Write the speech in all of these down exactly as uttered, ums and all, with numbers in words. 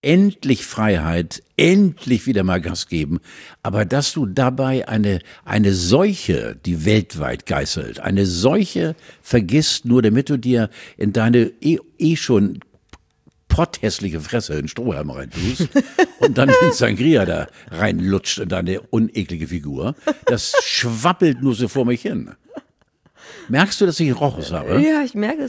endlich Freiheit, endlich wieder mal Gas geben, aber dass du dabei eine, eine Seuche, die weltweit geißelt, eine Seuche vergisst, nur damit du dir in deine eh, eh schon potthässliche Fresse in Strohhalm reintust und dann in Sangria da reinlutscht in deine uneklige Figur, das schwappelt nur so vor mich hin. Merkst du, dass ich Rochus habe? Ja, ich merke es.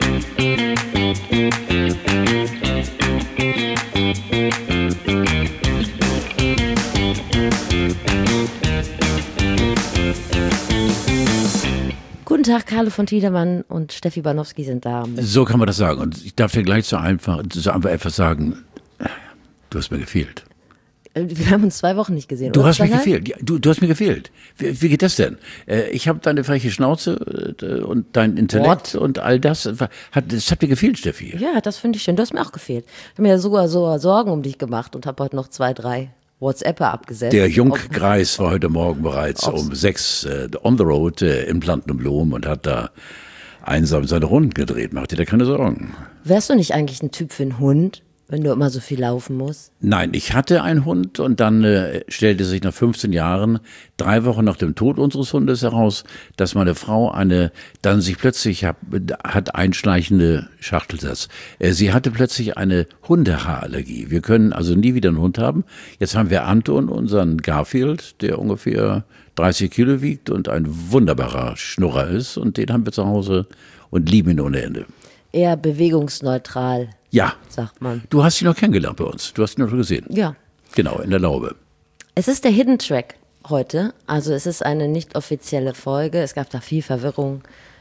Guten Tag, Carlo von Tiedemann und Steffi Banowski sind da. So kann man das sagen. Und ich darf dir gleich so einfach, so einfach etwas sagen, du hast mir gefehlt. Wir haben uns zwei Wochen nicht gesehen. Du oder? hast mir Sag gefehlt. Ja, Du, du hast mir gefehlt. Wie, wie geht das denn? Äh, Ich habe deine freche Schnauze äh, und dein Intellekt What? und all das. Hat, das hat dir gefehlt, Steffi. Ja, das finde ich schön. Du hast mir auch gefehlt. Ich habe mir ja sogar so Sorgen um dich gemacht und habe heute noch zwei, drei WhatsApper abgesetzt. Der Ob- Jungkreis war heute Morgen bereits Ob's- um sechs äh, on the road äh, in Plantenblum und hat da einsam seine Runden gedreht. Mach dir da keine Sorgen. Wärst du nicht eigentlich ein Typ für einen Hund, wenn du immer so viel laufen musst? Nein, ich hatte einen Hund und dann äh, stellte sich nach fünfzehn Jahren, drei Wochen nach dem Tod unseres Hundes heraus, dass meine Frau eine, dann sich plötzlich hab, hat einschleichende Schachtelsatz. Äh, sie hatte plötzlich eine Hundehaarallergie. Wir können also nie wieder einen Hund haben. Jetzt haben wir Anton, unseren Garfield, der ungefähr dreißig Kilo wiegt und ein wunderbarer Schnurrer ist und den haben wir zu Hause und lieben ihn ohne Ende. Eher bewegungsneutral, Ja, sagt man. du hast ihn noch kennengelernt bei uns. Du hast ihn noch gesehen. Ja. Genau, in der Laube. Es ist der Hidden Track heute. Also es ist eine nicht offizielle Folge. Es gab da viel Verwirrung,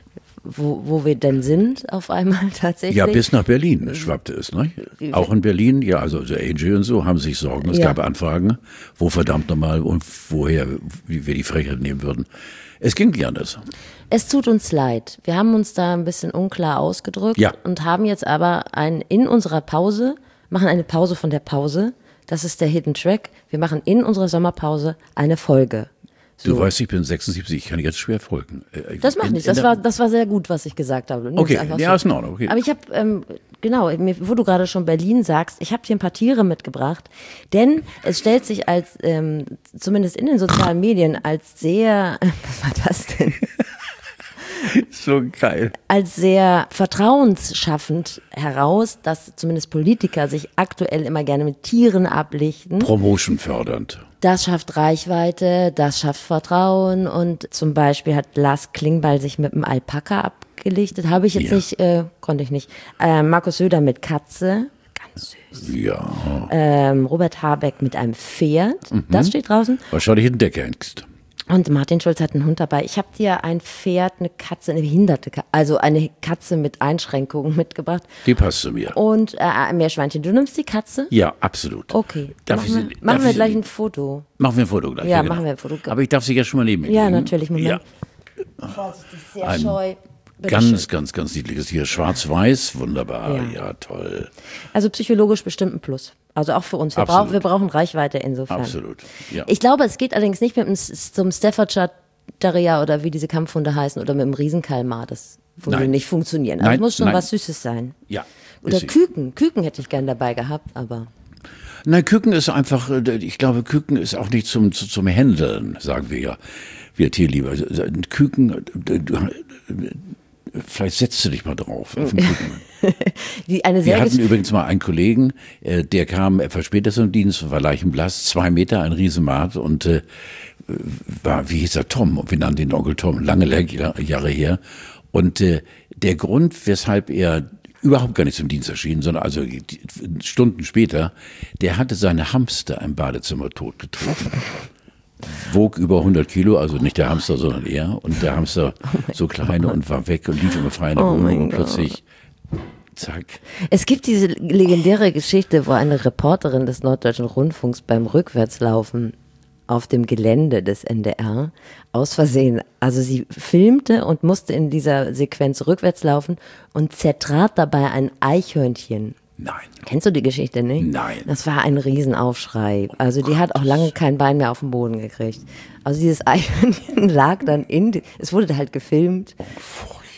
wo, wo wir denn sind auf einmal tatsächlich. Ja, bis nach Berlin schwappte es, ne? Auch in Berlin, ja, also der A J und so haben sich Sorgen. Es Ja. gab Anfragen, wo verdammt nochmal und woher wie wir die Frechheit nehmen würden. Es ging nicht anders. Es tut uns leid. Wir haben uns da ein bisschen unklar ausgedrückt Ja. und haben jetzt aber ein, in unserer Pause, machen eine Pause von der Pause. Das ist der Hidden Track. Wir machen in unserer Sommerpause eine Folge. Du weißt, ich bin sechsundsiebzig, ich kann jetzt schwer folgen. Äh, Das macht in- nichts. in Das der- war, das war sehr gut, was ich gesagt habe. Nimm's Okay, einfach ja, so. ist in Ordnung. Okay. Aber ich habe, ähm, genau, mir, wo du gerade schon Berlin sagst, ich habe hier ein paar Tiere mitgebracht, denn es stellt sich als, ähm, zumindest in den sozialen Medien, als sehr, was war das denn? So geil. als sehr vertrauensschaffend heraus, dass zumindest Politiker sich aktuell immer gerne mit Tieren ablichten. Promotion fördernd. Das schafft Reichweite, das schafft Vertrauen und zum Beispiel hat Lars Klingbeil sich mit einem Alpaka abgelichtet. Habe ich jetzt Ja. nicht, äh, konnte ich nicht. Äh, Markus Söder mit Katze, ganz süß. Ja, Ähm, Robert Habeck mit einem Pferd, das steht draußen. wahrscheinlich in Deckhengst. Und Martin Schulz hat einen Hund dabei. Ich habe dir ein Pferd, eine Katze, eine behinderte Katze, also eine Katze mit Einschränkungen mitgebracht. Die passt zu mir. Und äh, ein Meerschweinchen. Du nimmst die Katze? Ja, absolut. Okay. Darf machen ich wir, sie- machen darf wir ich gleich sie- ein Foto. Machen wir ein Foto gleich. Ja, genau. machen wir ein Foto. Aber ich darf sie ja schon mal neben mir Ja, legen. natürlich. Moment. Ja. Vorsichtig, sehr Ein scheu. Bitte Ganz, schön. ganz, ganz niedliches Tier. Schwarz-Weiß, wunderbar. Ja. Ja. toll. Also psychologisch bestimmt ein Plus. Also auch für uns. Wir, Absolut. brauchen, wir brauchen Reichweite insofern. Absolut. Ja. Ich glaube, es geht allerdings nicht mit dem, S- zum Staffordshire Terrier oder wie diese Kampfhunde heißen oder mit dem Riesenkalmar. Das würde Nein. nicht funktionieren. Also Nein, es muss schon nein. was Süßes sein. ja. Oder ist sie. Küken. Küken hätte ich gern dabei gehabt, aber Nein, Küken ist einfach, äh, ich glaube, Küken ist auch nicht zum, zu- zum Händeln, sagen wir ja. Wir Tierliebe. Also, ein Küken, äh, du, äh, vielleicht setzt du dich mal drauf. Auf den Küken. die, eine Wir sehr hatten gesch- übrigens mal einen Kollegen, äh, der kam etwas später zum Dienst, war leichenblass, zwei Meter, ein Riesenmat und äh, war, wie hieß er, Tom, wir nannten ihn Onkel Tom, lange Jahr- Jahre her. Und äh, der Grund, weshalb er überhaupt gar nicht zum Dienst erschien, sondern also die- Stunden später, der hatte seine Hamster im Badezimmer totgetreten. Wog über hundert Kilo, also nicht der Hamster, sondern er. Und der Hamster so klein und war weg und lief immer frei in der Oh Wohnung mein und Gott. plötzlich, zack. Es gibt diese legendäre Geschichte, wo eine Reporterin des Norddeutschen Rundfunks beim Rückwärtslaufen auf dem Gelände des N D R aus Versehen, also sie filmte und musste in dieser Sequenz rückwärts laufen und zertrat dabei ein Eichhörnchen. Nein. Kennst du die Geschichte nicht? Nein. Das war ein Riesenaufschrei. Also die hat auch lange kein Bein mehr auf den Boden gekriegt. Also dieses Eichhörnchen lag dann in, die, es wurde halt gefilmt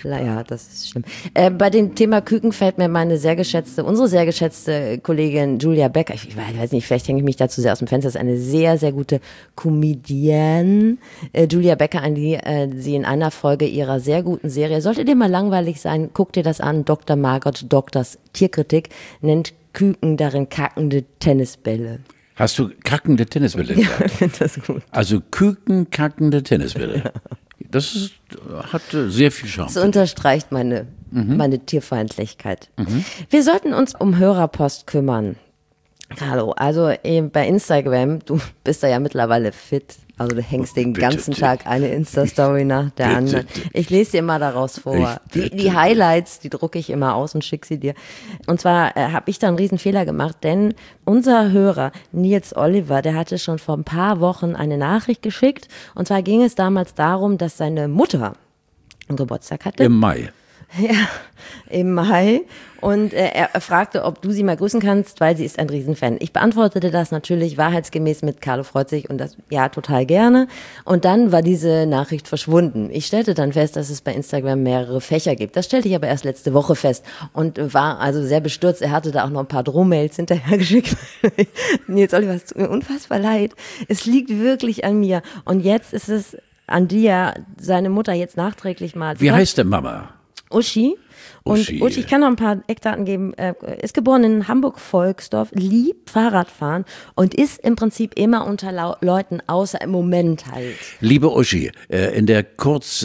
Ja, das ist schlimm. Äh, bei dem Thema Küken fällt mir meine sehr geschätzte, unsere sehr geschätzte Kollegin Julia Becker, ich weiß nicht, vielleicht hänge ich mich dazu sehr aus dem Fenster, ist eine sehr, sehr gute Comedienne. Äh, Julia Becker, an die äh, sie in einer Folge ihrer sehr guten Serie, sollte dir mal langweilig sein, guck dir das an, Doktor Margot Doktors Tierkritik, nennt Küken darin kackende Tennisbälle. Hast du kackende Tennisbälle gesagt? Ja, ich finde das gut. Also Küken kackende Tennisbälle. Ja. Das ist, hat sehr viel Charme. Das unterstreicht meine, mhm. meine Tierfeindlichkeit. Mhm. Wir sollten uns um Hörerpost kümmern. Carlo, also eben bei Instagram, du bist da ja mittlerweile fit. Also du hängst den bitte, ganzen bitte. Tag eine Insta-Story nach der bitte, anderen. Ich lese dir mal daraus vor. Die, die Highlights, die drucke ich immer aus und schicke sie dir. Und zwar äh, habe ich da einen riesen Fehler gemacht, denn unser Hörer Nils Oliver, der hatte schon vor ein paar Wochen eine Nachricht geschickt. Und zwar ging es damals darum, dass seine Mutter einen Geburtstag hatte. Im Mai. Ja, im Mai. Und äh, er fragte, ob du sie mal grüßen kannst, weil sie ist ein Riesenfan. Ich beantwortete das natürlich wahrheitsgemäß mit Carlo freut sich und das, ja, total gerne. Und dann war diese Nachricht verschwunden. Ich stellte dann fest, dass es bei Instagram mehrere Fächer gibt. Das stellte ich aber erst letzte Woche fest und war also sehr bestürzt. Er hatte da auch noch ein paar Drohmails hinterhergeschickt. Nils Oliver, es tut mir unfassbar leid. Es liegt wirklich an mir. Und jetzt ist es an dir, seine Mutter jetzt nachträglich mal. Wie heißt der Mama? Uschi. Und Uschi. Uschi, ich kann noch ein paar Eckdaten geben, äh, ist geboren in Hamburg-Volksdorf, liebt Fahrradfahren und ist im Prinzip immer unter Lau- Leuten, außer im Moment halt. Liebe Uschi, äh, in der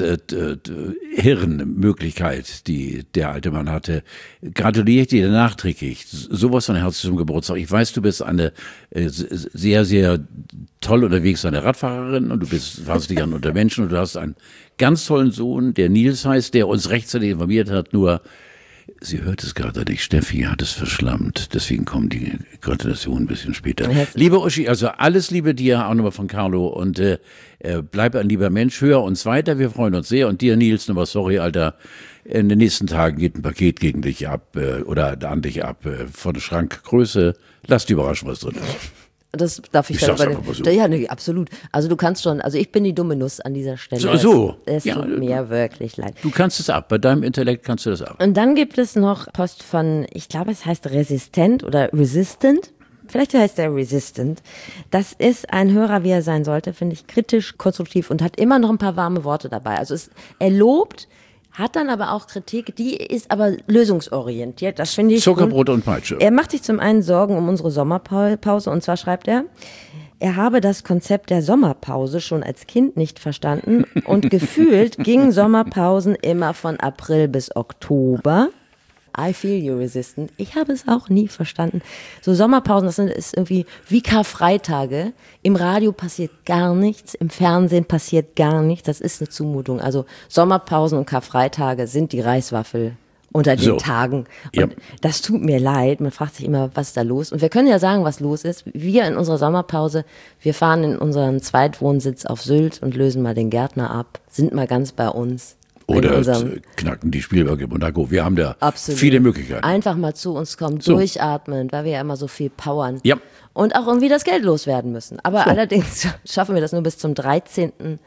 Kurzhirnmöglichkeit, die der alte Mann hatte, gratuliere ich dir nachträglich. Sowas von herzlichem Geburtstag. Ich weiß, du bist eine äh, sehr, sehr toll unterwegs, eine Radfahrerin und du bist wahnsinnig gern unter Menschen und du hast einen ganz tollen Sohn, der Nils heißt, der uns rechtzeitig informiert hat, nur sie hört es gerade nicht, Steffi hat es verschlammt, deswegen kommen die Gratulationen ein bisschen später. Liebe Uschi, also alles Liebe dir, auch nochmal von Carlo und äh, bleib ein lieber Mensch, hör uns weiter, wir freuen uns sehr und dir Nils, nochmal sorry, Alter, in den nächsten Tagen geht ein Paket gegen dich ab äh, oder an dich ab äh, von Schrankgröße, lass dich überraschen, was drin ist. Das darf ich, ich dann übernehmen. So. Ja, nee, absolut. Also du kannst schon, also ich bin die dumme Nuss an dieser Stelle. So, so. Es, es ja, tut mir wirklich leid. Du kannst es ab, bei deinem Intellekt kannst du das ab. Und dann gibt es noch Post von, ich glaube es heißt Resistent oder Resistant. Vielleicht heißt er Resistant. Das ist ein Hörer, wie er sein sollte, finde ich, kritisch, konstruktiv und hat immer noch ein paar warme Worte dabei. Also es, er lobt, hat dann aber auch Kritik, die ist aber lösungsorientiert. Das finde ich Zuckerbrot gut. und Peitsche. Er macht sich zum einen Sorgen um unsere Sommerpause und zwar schreibt er, er habe das Konzept der Sommerpause schon als Kind nicht verstanden und gefühlt gingen Sommerpausen immer von April bis Oktober. I feel you resistant. Ich habe es auch nie verstanden. So Sommerpausen, das sind, ist irgendwie wie Karfreitage. Im Radio passiert gar nichts, im Fernsehen passiert gar nichts. Das ist eine Zumutung. Also Sommerpausen und Karfreitage sind die Reiswaffel unter den so. Tagen. Und ja. das tut mir leid. Man fragt sich immer, was ist da los? Und wir können ja sagen, was los ist. Wir in unserer Sommerpause, wir fahren in unseren Zweitwohnsitz auf Sylt und lösen mal den Gärtner ab, sind mal ganz bei uns. Oder knacken die Spielberg in Monaco. Wir haben da Absolut. viele Möglichkeiten. Einfach mal zu uns kommen, so. durchatmen, weil wir ja immer so viel powern. Ja. Und auch irgendwie das Geld loswerden müssen. Aber so. Allerdings schaffen wir das nur bis zum dreizehnten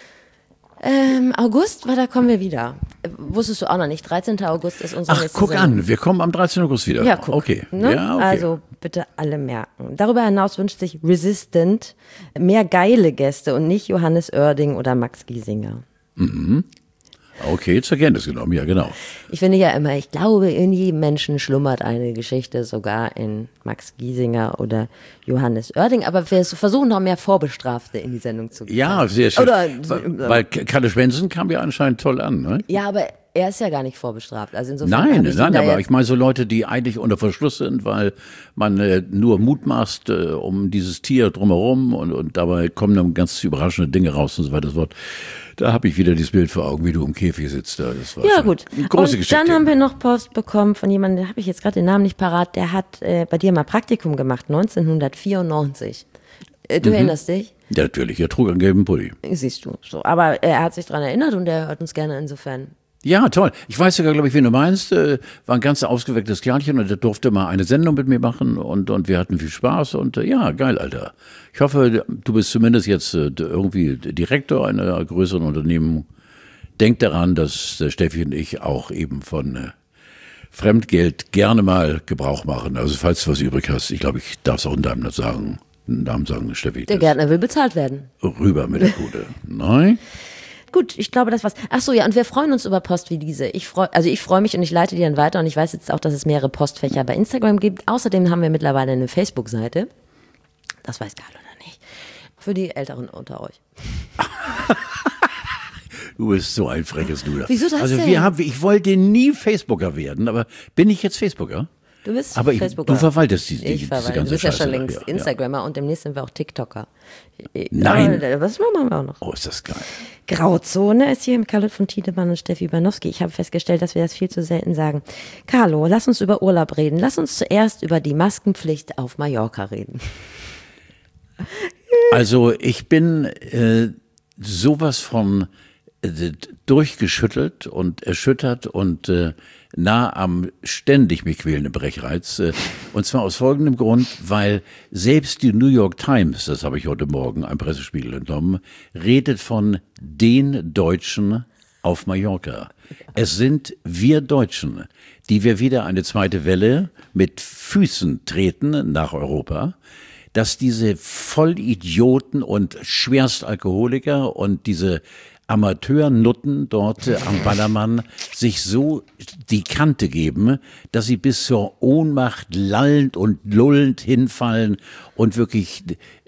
Ähm, August, weil da kommen wir wieder. Wusstest du auch noch nicht, dreizehnten August ist unser Ach, nächste guck Sendung. an, wir kommen am dreizehnten August wieder. Ja, guck. Okay. Ne? Ja, okay. Also bitte alle merken. Darüber hinaus wünscht sich Resistant mehr geile Gäste und nicht Johannes Oerding oder Max Giesinger. Mhm. Okay, zur Kenntnis genommen, ja genau. Ich finde ja immer, ich glaube, in jedem Menschen schlummert eine Geschichte, sogar in Max Giesinger oder Johannes Oerding, aber wir versuchen noch mehr Vorbestrafte in die Sendung zu kriegen. Ja, sehr schön. Oder, weil, weil Kalle Schwensen kam ja anscheinend toll an, ne? Ja, aber er ist ja gar nicht vorbestraft. Also insofern Nein, habe ich nein, ihn da aber jetzt- ich meine so Leute, die eigentlich unter Verschluss sind, weil man äh, nur mutmaßt äh, um dieses Tier drumherum und, und dabei kommen dann ganz überraschende Dinge raus und so weiter. Das Wort. Da habe ich wieder dieses Bild vor Augen, wie du im Käfig sitzt. Da. Das war Ja, schon gut. eine große Und Geschichte. dann haben wir noch Post bekommen von jemandem, da habe ich jetzt gerade den Namen nicht parat, der hat äh, bei dir mal Praktikum gemacht, neunzehnhundertvierundneunzig. Äh, du Mhm. erinnerst dich? Ja, natürlich, er trug einen gelben Pulli. Siehst du. So. Aber er hat sich daran erinnert und er hört uns gerne insofern. Ja, toll. Ich weiß sogar, glaube ich, wen du meinst. Äh, war ein ganz ausgewecktes Kerlchen und der durfte mal eine Sendung mit mir machen und, und wir hatten viel Spaß und äh, ja, geil, Alter. Ich hoffe, du bist zumindest jetzt äh, irgendwie Direktor einer größeren Unternehmung. denkt daran, dass äh, Steffi und ich auch eben von äh, Fremdgeld gerne mal Gebrauch machen. Also falls du was übrig hast, ich glaube, ich darf es auch in deinem sagen, Namen sagen, Steffi. Der Gärtner will bezahlt werden. Rüber mit der Bude. Nein? Gut, ich glaube, das war's. Ach so, ja, und wir freuen uns über Post wie diese. Ich freu, also ich freue mich und ich leite die dann weiter und ich weiß jetzt auch, dass es mehrere Postfächer bei Instagram gibt. Außerdem haben wir mittlerweile eine Facebook-Seite. Das weiß Karl oder nicht. Für die Älteren unter euch. Du bist so ein freches Luder. Wieso das Also denn? wir haben, ich wollte nie Facebooker werden, aber bin ich jetzt Facebooker? Du bist aber ich, Facebooker. Du verwaltest die, die, ich verwalte. diese ganze Du bist ja Scheiße schon längst ja, Instagrammer ja. und demnächst sind wir auch TikToker. Nein. Aber was machen wir auch noch? Oh, ist das geil. Grauzone ist hier mit Carlo von Tiedemann und Steffi Banowski. Ich habe festgestellt, dass wir das viel zu selten sagen. Carlo, lass uns über Urlaub reden. Lass uns zuerst über die Maskenpflicht auf Mallorca reden. Also ich bin äh, sowas von äh, durchgeschüttelt und erschüttert und äh, nah am ständig mich quälenden Brechreiz. Äh, und zwar aus folgendem Grund, weil selbst die New York Times, das habe ich heute Morgen einem Pressespiegel entnommen, redet von den Deutschen auf Mallorca. Es sind wir Deutschen, die wir wieder eine zweite Welle mit Füßen treten nach Europa, dass diese Vollidioten und Schwerstalkoholiker und diese Amateurnutten dort äh, am Ballermann sich so die Kante geben, dass sie bis zur Ohnmacht lallend und lullend hinfallen und wirklich...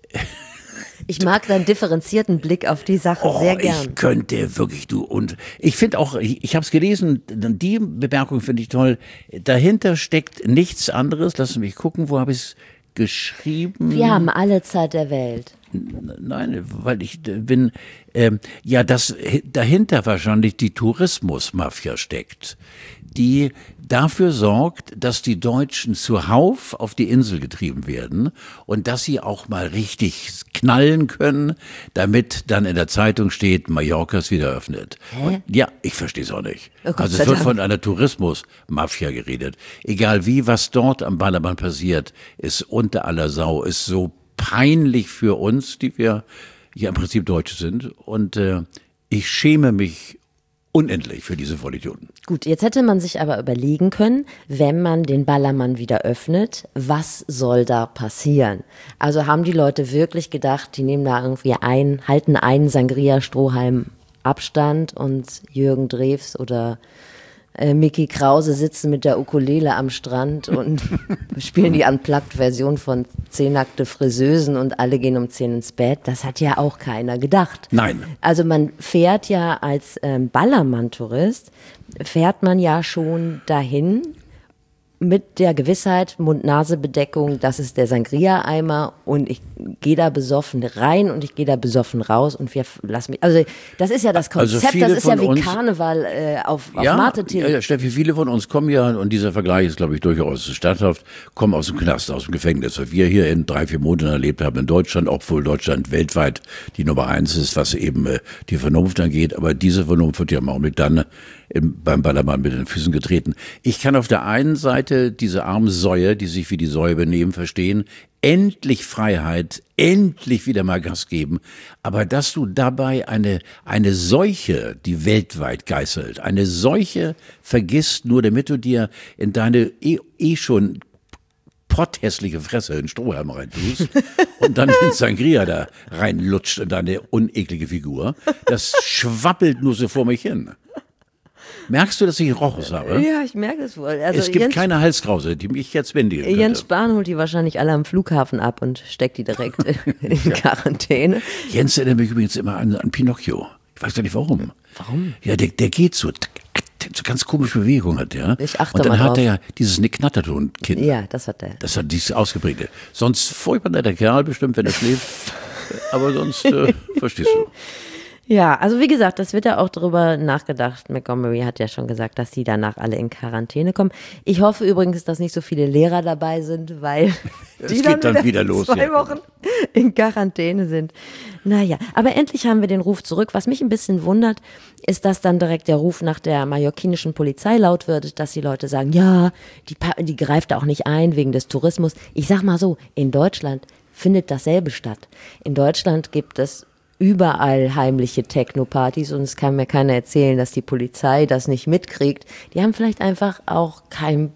Ich mag deinen differenzierten Blick auf die Sache oh, sehr gern. Ich könnte wirklich, du, und ich finde auch, ich, ich habe es gelesen, die Bemerkung finde ich toll, dahinter steckt nichts anderes, lass mich gucken, wo habe ich es geschrieben? Wir haben alle Zeit der Welt. Nein, weil ich bin, ähm, ja, dass dahinter wahrscheinlich die Tourismusmafia steckt, die dafür sorgt, dass die Deutschen zuhauf auf die Insel getrieben werden und dass sie auch mal richtig knallen können, damit dann in der Zeitung steht, Mallorca ist wieder eröffnet. Und, ja, ich verstehe es auch nicht. Oh Gott, also es wird von einer Tourismusmafia geredet. Egal wie, was dort am Ballermann passiert, ist unter aller Sau, ist so peinlich für uns, die wir ja im Prinzip Deutsche sind. Und äh, ich schäme mich unendlich für diese Vollidioten. Gut, jetzt hätte man sich aber überlegen können, wenn man den Ballermann wieder öffnet, was soll da passieren? Also haben die Leute wirklich gedacht, die nehmen da irgendwie ein, halten einen Sangria-Strohhalm Abstand und Jürgen Drews oder äh, Mickey Krause sitzen mit der Ukulele am Strand und spielen die Unplugged-Version von Zehn nackte Friseusen und alle gehen um zehn ins Bett. Das hat ja auch keiner gedacht. Nein. Also man fährt ja als ähm, Ballermann-Tourist, fährt man ja schon dahin mit der Gewissheit, Mund-Nase-Bedeckung, das ist der Sangria-Eimer und ich gehe da besoffen rein und ich gehe da besoffen raus und wir lassen mich, also das ist ja das Konzept, also das ist ja wie uns, Karneval äh, auf, auf ja, Marte-Tee. Ja, ja, Steffi, viele von uns kommen ja, und dieser Vergleich ist, glaube ich, durchaus statthaft, kommen aus dem Knast, aus dem Gefängnis. Was wir hier in drei, vier Monaten erlebt haben in Deutschland, obwohl Deutschland weltweit die Nummer eins ist, was eben äh, die Vernunft angeht, aber diese Vernunft wird ja im Augenblick dann im, beim Ballermann mit den Füßen getreten. Ich kann auf der einen Seite diese armen Säue, die sich wie die Säue benehmen, verstehen. Endlich Freiheit, endlich wieder mal Gas geben. Aber dass du dabei eine, eine Seuche, die weltweit geißelt, eine Seuche vergisst, nur damit du dir in deine eh, eh schon potthässliche Fresse in Strohhalm reintust und dann in Sangria da reinlutscht in deine uneklige Figur, das schwappelt nur so vor mich hin. Merkst du, dass ich Rochus habe? Ja, ich merke es wohl. Also es gibt Jens, keine Halskrause, die mich jetzt bändigen könnte. Jens Spahn holt die wahrscheinlich alle am Flughafen ab und steckt die direkt in Quarantäne. Jens erinnert mich übrigens immer an, an Pinocchio. Ich weiß gar nicht warum. Warum? Ja, der, der geht so, so ganz komische Bewegungen hat der. Ich achte Und dann mal hat drauf. er ja dieses Nick Natterton-Kind. Ja, das hat er. Das hat dieses ausgeprägte. Sonst furchtbar netter Kerl bestimmt, wenn er schläft. Aber sonst äh, verstehst du. Ja, also wie gesagt, das wird ja auch darüber nachgedacht. Montgomery hat ja schon gesagt, dass die danach alle in Quarantäne kommen. Ich hoffe übrigens, dass nicht so viele Lehrer dabei sind, weil Es die geht dann, dann wieder los, zwei ja. Wochen in Quarantäne sind. Naja, aber endlich haben wir den Ruf zurück. Was mich ein bisschen wundert, ist, dass dann direkt der Ruf nach der mallorquinischen Polizei laut wird, dass die Leute sagen, ja, die, pa- die greift auch nicht ein wegen des Tourismus. Ich sag mal so, in Deutschland findet dasselbe statt. In Deutschland gibt es überall heimliche Techno-Partys und es kann mir keiner erzählen, dass die Polizei das nicht mitkriegt. Die haben vielleicht einfach auch keinen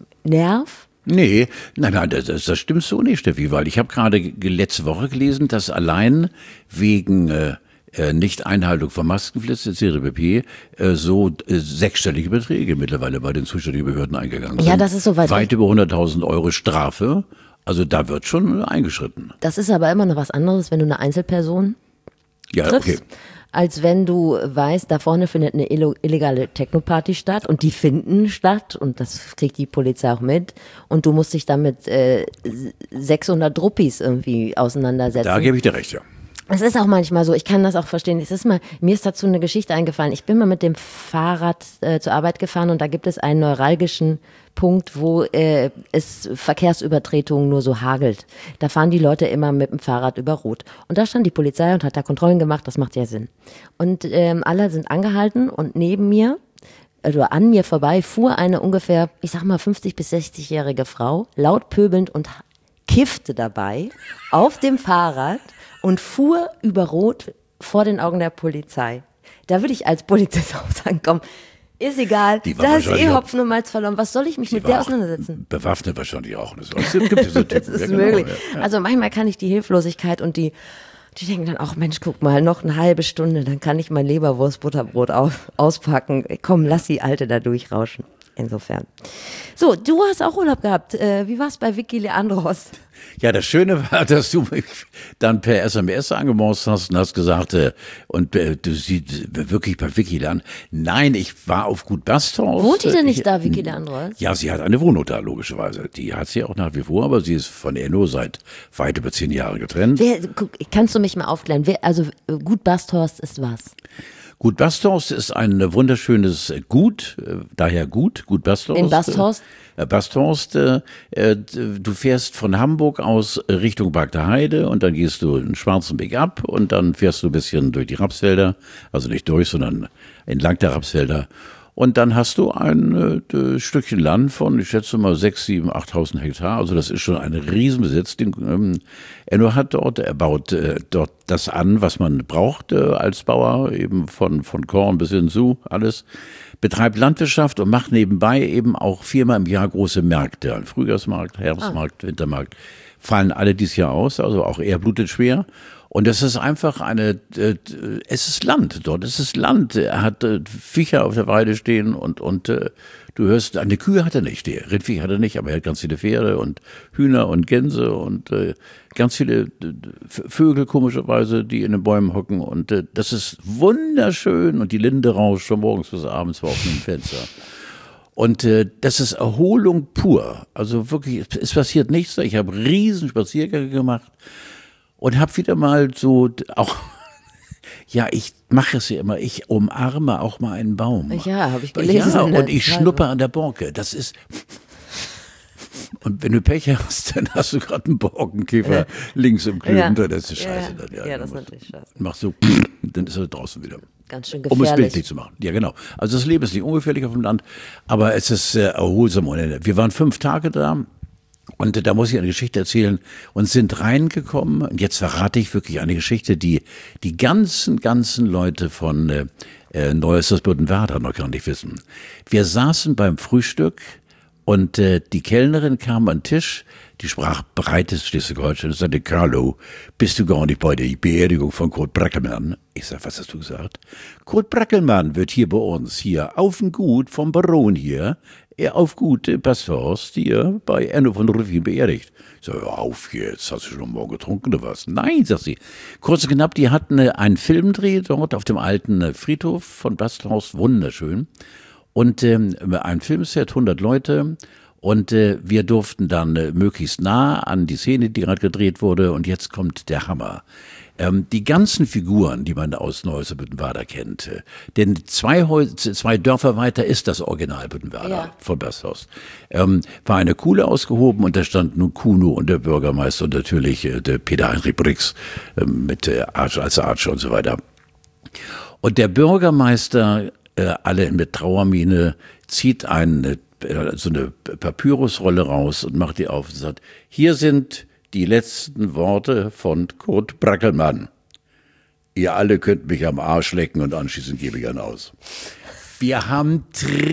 Nerv. Nee, nein, nein, das, das stimmt so nicht, Steffi, weil ich habe gerade letzte Woche gelesen, dass allein wegen äh, Nicht-Einhaltung von Maskenpflicht et cetera pp. Äh, so äh, sechsstellige Beträge mittlerweile bei den zuständigen Behörden eingegangen sind. Ja, das ist soweit. Weit über hunderttausend Euro Strafe. Also da wird schon eingeschritten. Das ist aber immer noch was anderes, wenn du eine Einzelperson ja, triffst, okay. als wenn du weißt, da vorne findet eine illegale Techno-Party statt und die finden statt und das kriegt die Polizei auch mit und du musst dich dann mit äh, sechshundert Druppis irgendwie auseinandersetzen. Da gebe ich dir recht, ja. Es ist auch manchmal so, ich kann das auch verstehen. Es ist mal, mir ist dazu eine Geschichte eingefallen. Ich bin mal mit dem Fahrrad äh, zur Arbeit gefahren und da gibt es einen neuralgischen Punkt, wo äh, es Verkehrsübertretungen nur so hagelt. Da fahren die Leute immer mit dem Fahrrad über Rot. Und da stand die Polizei und hat da Kontrollen gemacht, das macht ja Sinn. Und ähm, alle sind angehalten und neben mir, also an mir vorbei, fuhr eine ungefähr, ich sag mal fünfzig- bis sechzigjährige Frau, laut pöbelnd und kiffte dabei auf dem Fahrrad und fuhr über Rot vor den Augen der Polizei. Da würde ich als Polizist auch sagen, komm, ist egal, da ist eh Hopfen und Malz verloren, was soll ich mich mit der auseinandersetzen? Bewaffnet wahrscheinlich auch. Das gibt es so das ist ja, möglich. Genau, ja. Also manchmal kann ich die Hilflosigkeit und die, die denken dann auch, Mensch, guck mal, noch eine halbe Stunde, dann kann ich mein Leberwurst-Butterbrot auf, auspacken. Komm, lass die Alte da durchrauschen. Insofern. So, du hast auch Urlaub gehabt. Äh, wie war es bei Vicky Leandros? Ja, das Schöne war, dass du mich dann per S M S angemorst hast und hast gesagt, äh, und äh, du siehst wirklich bei Vicky Leandros. Nein, ich war auf Gut Basthorst. Wohnt die denn nicht ich, da, Vicky Leandros? Ja, sie hat eine Wohnung da, logischerweise. Die hat sie auch nach wie vor, aber sie ist von Enno seit weit über zehn Jahren getrennt. Wer, guck, kannst du mich mal aufklären? Wer, also Gut Basthorst ist was? Gut Basthorst ist ein wunderschönes Gut, äh, daher Gut, Gut Basthorst. In Basthorst? Äh, Basthorst, äh, äh, du fährst von Hamburg aus Richtung Bagder Heide und dann gehst du einen schwarzen Weg ab und dann fährst du ein bisschen durch die Rapsfelder, also nicht durch, sondern entlang der Rapsfelder. Und dann hast du ein äh, Stückchen Land von, ich schätze mal, sechs, sieben, achttausend Hektar. Also das ist schon ein Riesenbesitz. Den, ähm, Enno hat dort, er baut äh, dort das an, was man braucht äh, als Bauer, eben von, von Korn bis hinzu, alles. Betreibt Landwirtschaft und macht nebenbei eben auch viermal im Jahr große Märkte. Ein Frühjahrsmarkt, Herbstmarkt, ah. Wintermarkt. Fallen alle dieses Jahr aus, also auch er blutet schwer. Und das ist einfach eine, äh, es ist Land dort, es ist Land. Er hat äh, Viecher auf der Weide stehen und, und äh, du hörst, eine Kühe hat er nicht, der Rindvieh hat er nicht, aber er hat ganz viele Pferde und Hühner und Gänse und äh, ganz viele äh, Vögel komischerweise, die in den Bäumen hocken und äh, das ist wunderschön und die Linde rauscht von morgens bis abends vor offenem Fenster. Und äh, das ist Erholung pur, also wirklich, es passiert nichts, ich habe riesen Spaziergänge gemacht. Und hab wieder mal so auch, ja, ich mache es ja immer, ich umarme auch mal einen Baum. Ja, habe ich gelesen. Ja, und ich schnuppe an der Borke. Das ist, und wenn du Pech hast, dann hast du gerade einen Borkenkäfer ja. links im Klüben. Ja. Das ist scheiße. Ja, dann, ja, ja das ist natürlich scheiße. Machst du, dann ist er draußen wieder. Ganz schön gefährlich. Um es bildlich zu machen. Ja, genau. Also das Leben ist nicht ungefährlich auf dem Land, aber es ist äh, erholsam ohne Ende. Wir waren fünf Tage da. Und da muss ich eine Geschichte erzählen und sind reingekommen. Und jetzt verrate ich wirklich eine Geschichte, die die ganzen, ganzen Leute von äh, Neues Büttenwerder noch gar nicht wissen. Wir saßen beim Frühstück und äh, die Kellnerin kam an den Tisch, die sprach breites Schleswig-Holstein und sagte, Carlo, bist du gar nicht bei der Beerdigung von Kurt Brackelmann? Ich sag, was hast du gesagt? Kurt Brackelmann wird hier bei uns, hier auf dem Gut vom Baron hier, er auf Gut Basthorst hier bei Enno von Rüffin beerdigt. Ich sag, hör auf jetzt, hast du schon morgen getrunken oder was? Nein, sagt sie. Kurz und knapp, die hatten einen Filmdreh dort auf dem alten Friedhof von Basthorst, wunderschön. Und ähm, ein Filmset, hundert Leute. Und äh, wir durften dann äh, möglichst nah an die Szene, die gerade gedreht wurde. Und jetzt kommt der Hammer. Ähm, die ganzen Figuren, die man aus Neues Büttenwerder kennt, äh, denn zwei, Heu- zwei Dörfer weiter ist das Original Büttenwerder ja. von Basthorst, ähm, war eine Kuhle ausgehoben und da stand nun Kuno und der Bürgermeister und natürlich äh, der Peter Heinrich Brix äh, mit äh, Arsch als Arsch und so weiter. Und der Bürgermeister, äh, alle mit Trauermiene, zieht eine, äh, so eine Papyrusrolle raus und macht die auf und sagt, hier sind die letzten Worte von Kurt Brackelmann. ihr alle könnt mich am Arsch lecken und anschließend gebe ich einen aus. Wir haben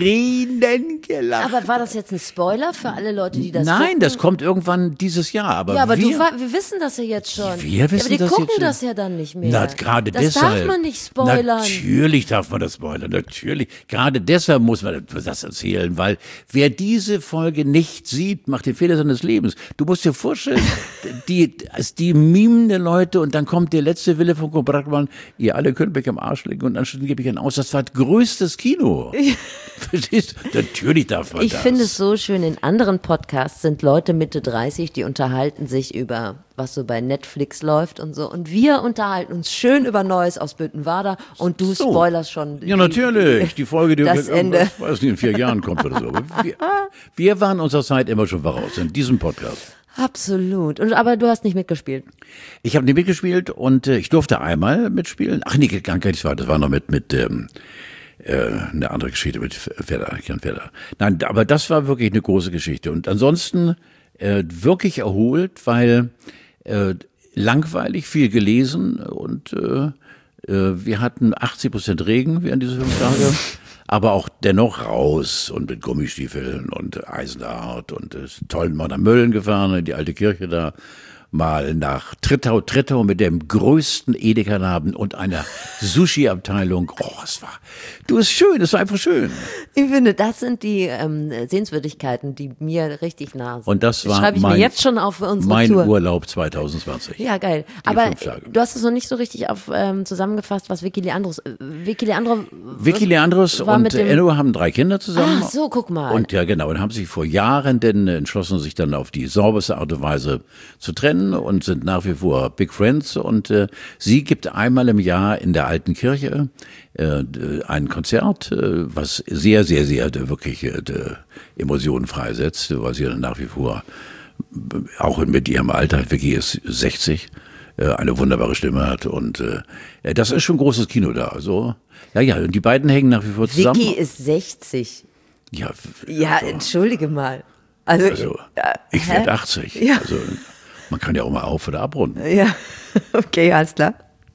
Tränen gelacht. Aber war das jetzt ein Spoiler für alle Leute, die das Nein, gucken? das kommt irgendwann dieses Jahr. Aber ja, aber wir, du, wir wissen das ja jetzt schon. Wir wissen ja, aber die das gucken jetzt schon. das ja dann nicht mehr. Na, gerade das deshalb. darf man nicht spoilern. Natürlich darf man das spoilern, natürlich. Gerade deshalb muss man das erzählen, weil wer diese Folge nicht sieht, macht den Fehler seines Lebens. Du musst dir vorstellen, die, die mimende Leute und dann kommt der letzte Wille von Brackmann, ihr alle könnt mich am Arsch legen und anschließend gebe ich einen aus. Das war größtes Kino. Verstehst du? Natürlich darf man ich das. Ich finde es so schön, in anderen Podcasts sind Leute Mitte dreißig, die unterhalten sich über, was so bei Netflix läuft und so. Und wir unterhalten uns schön über Neues aus Büttenwader und du So. spoilerst schon. Ja, natürlich. Die Folge, die das Ende. Ich weiß nicht, in vier Jahren kommt oder so. Aber wir, wir waren unserer Zeit immer schon voraus in diesem Podcast. Absolut. Und, aber du hast nicht mitgespielt. Ich habe nicht mitgespielt und äh, ich durfte einmal mitspielen. Ach nee, gar nicht wahr. Das war noch mit, mit ähm, äh, eine andere Geschichte mit Werder, Jan Werder. Nein, aber das war wirklich eine große Geschichte. Und ansonsten äh, wirklich erholt, weil äh, langweilig, viel gelesen und äh, äh, wir hatten achtzig Prozent Regen während dieser fünf Tage. Aber auch dennoch raus und mit Gummistiefeln und Eisenhart und äh, toll mal nach Mölln gefahren, in die alte Kirche da, mal nach Trittau, Trittau mit dem größten Edeka-Laden und einer Sushi-Abteilung. Oh, es war, du, ist schön, es war einfach schön. Ich finde, das sind die ähm, Sehenswürdigkeiten, die mir richtig nah sind. Und das war schreibe ich mein, mir jetzt schon auf für unsere mein Tour. Urlaub zwanzig zwanzig. Ja, geil. Die Aber fünf Tage. du hast es noch nicht so richtig auf, ähm, zusammengefasst, was Vicky Leandros, äh, Vicky Leandro, Vicky Leandros war und mit dem- Enno haben drei Kinder zusammen. Ach so, guck mal. Und ja, genau, und haben sich vor Jahren denn entschlossen, sich dann auf die sauberste Art und Weise zu trennen und sind nach wie vor Big Friends. Und äh, sie gibt einmal im Jahr in der alten Kirche äh, ein Konzert, äh, was sehr, sehr, sehr äh, wirklich äh, Emotionen freisetzt, weil sie dann nach wie vor, äh, auch mit ihrem Alter, Vicky ist sechzig, äh, eine wunderbare Stimme hat. Und äh, das ist schon großes Kino da. Also, ja, ja, und die beiden hängen nach wie vor zusammen. Vicky ist sechzig. Ja, Ja, also, entschuldige mal. Also, also äh, ich hä? werde achtzig. Ja. Also man kann ja auch mal auf- oder abrunden. Ja, okay, alles klar.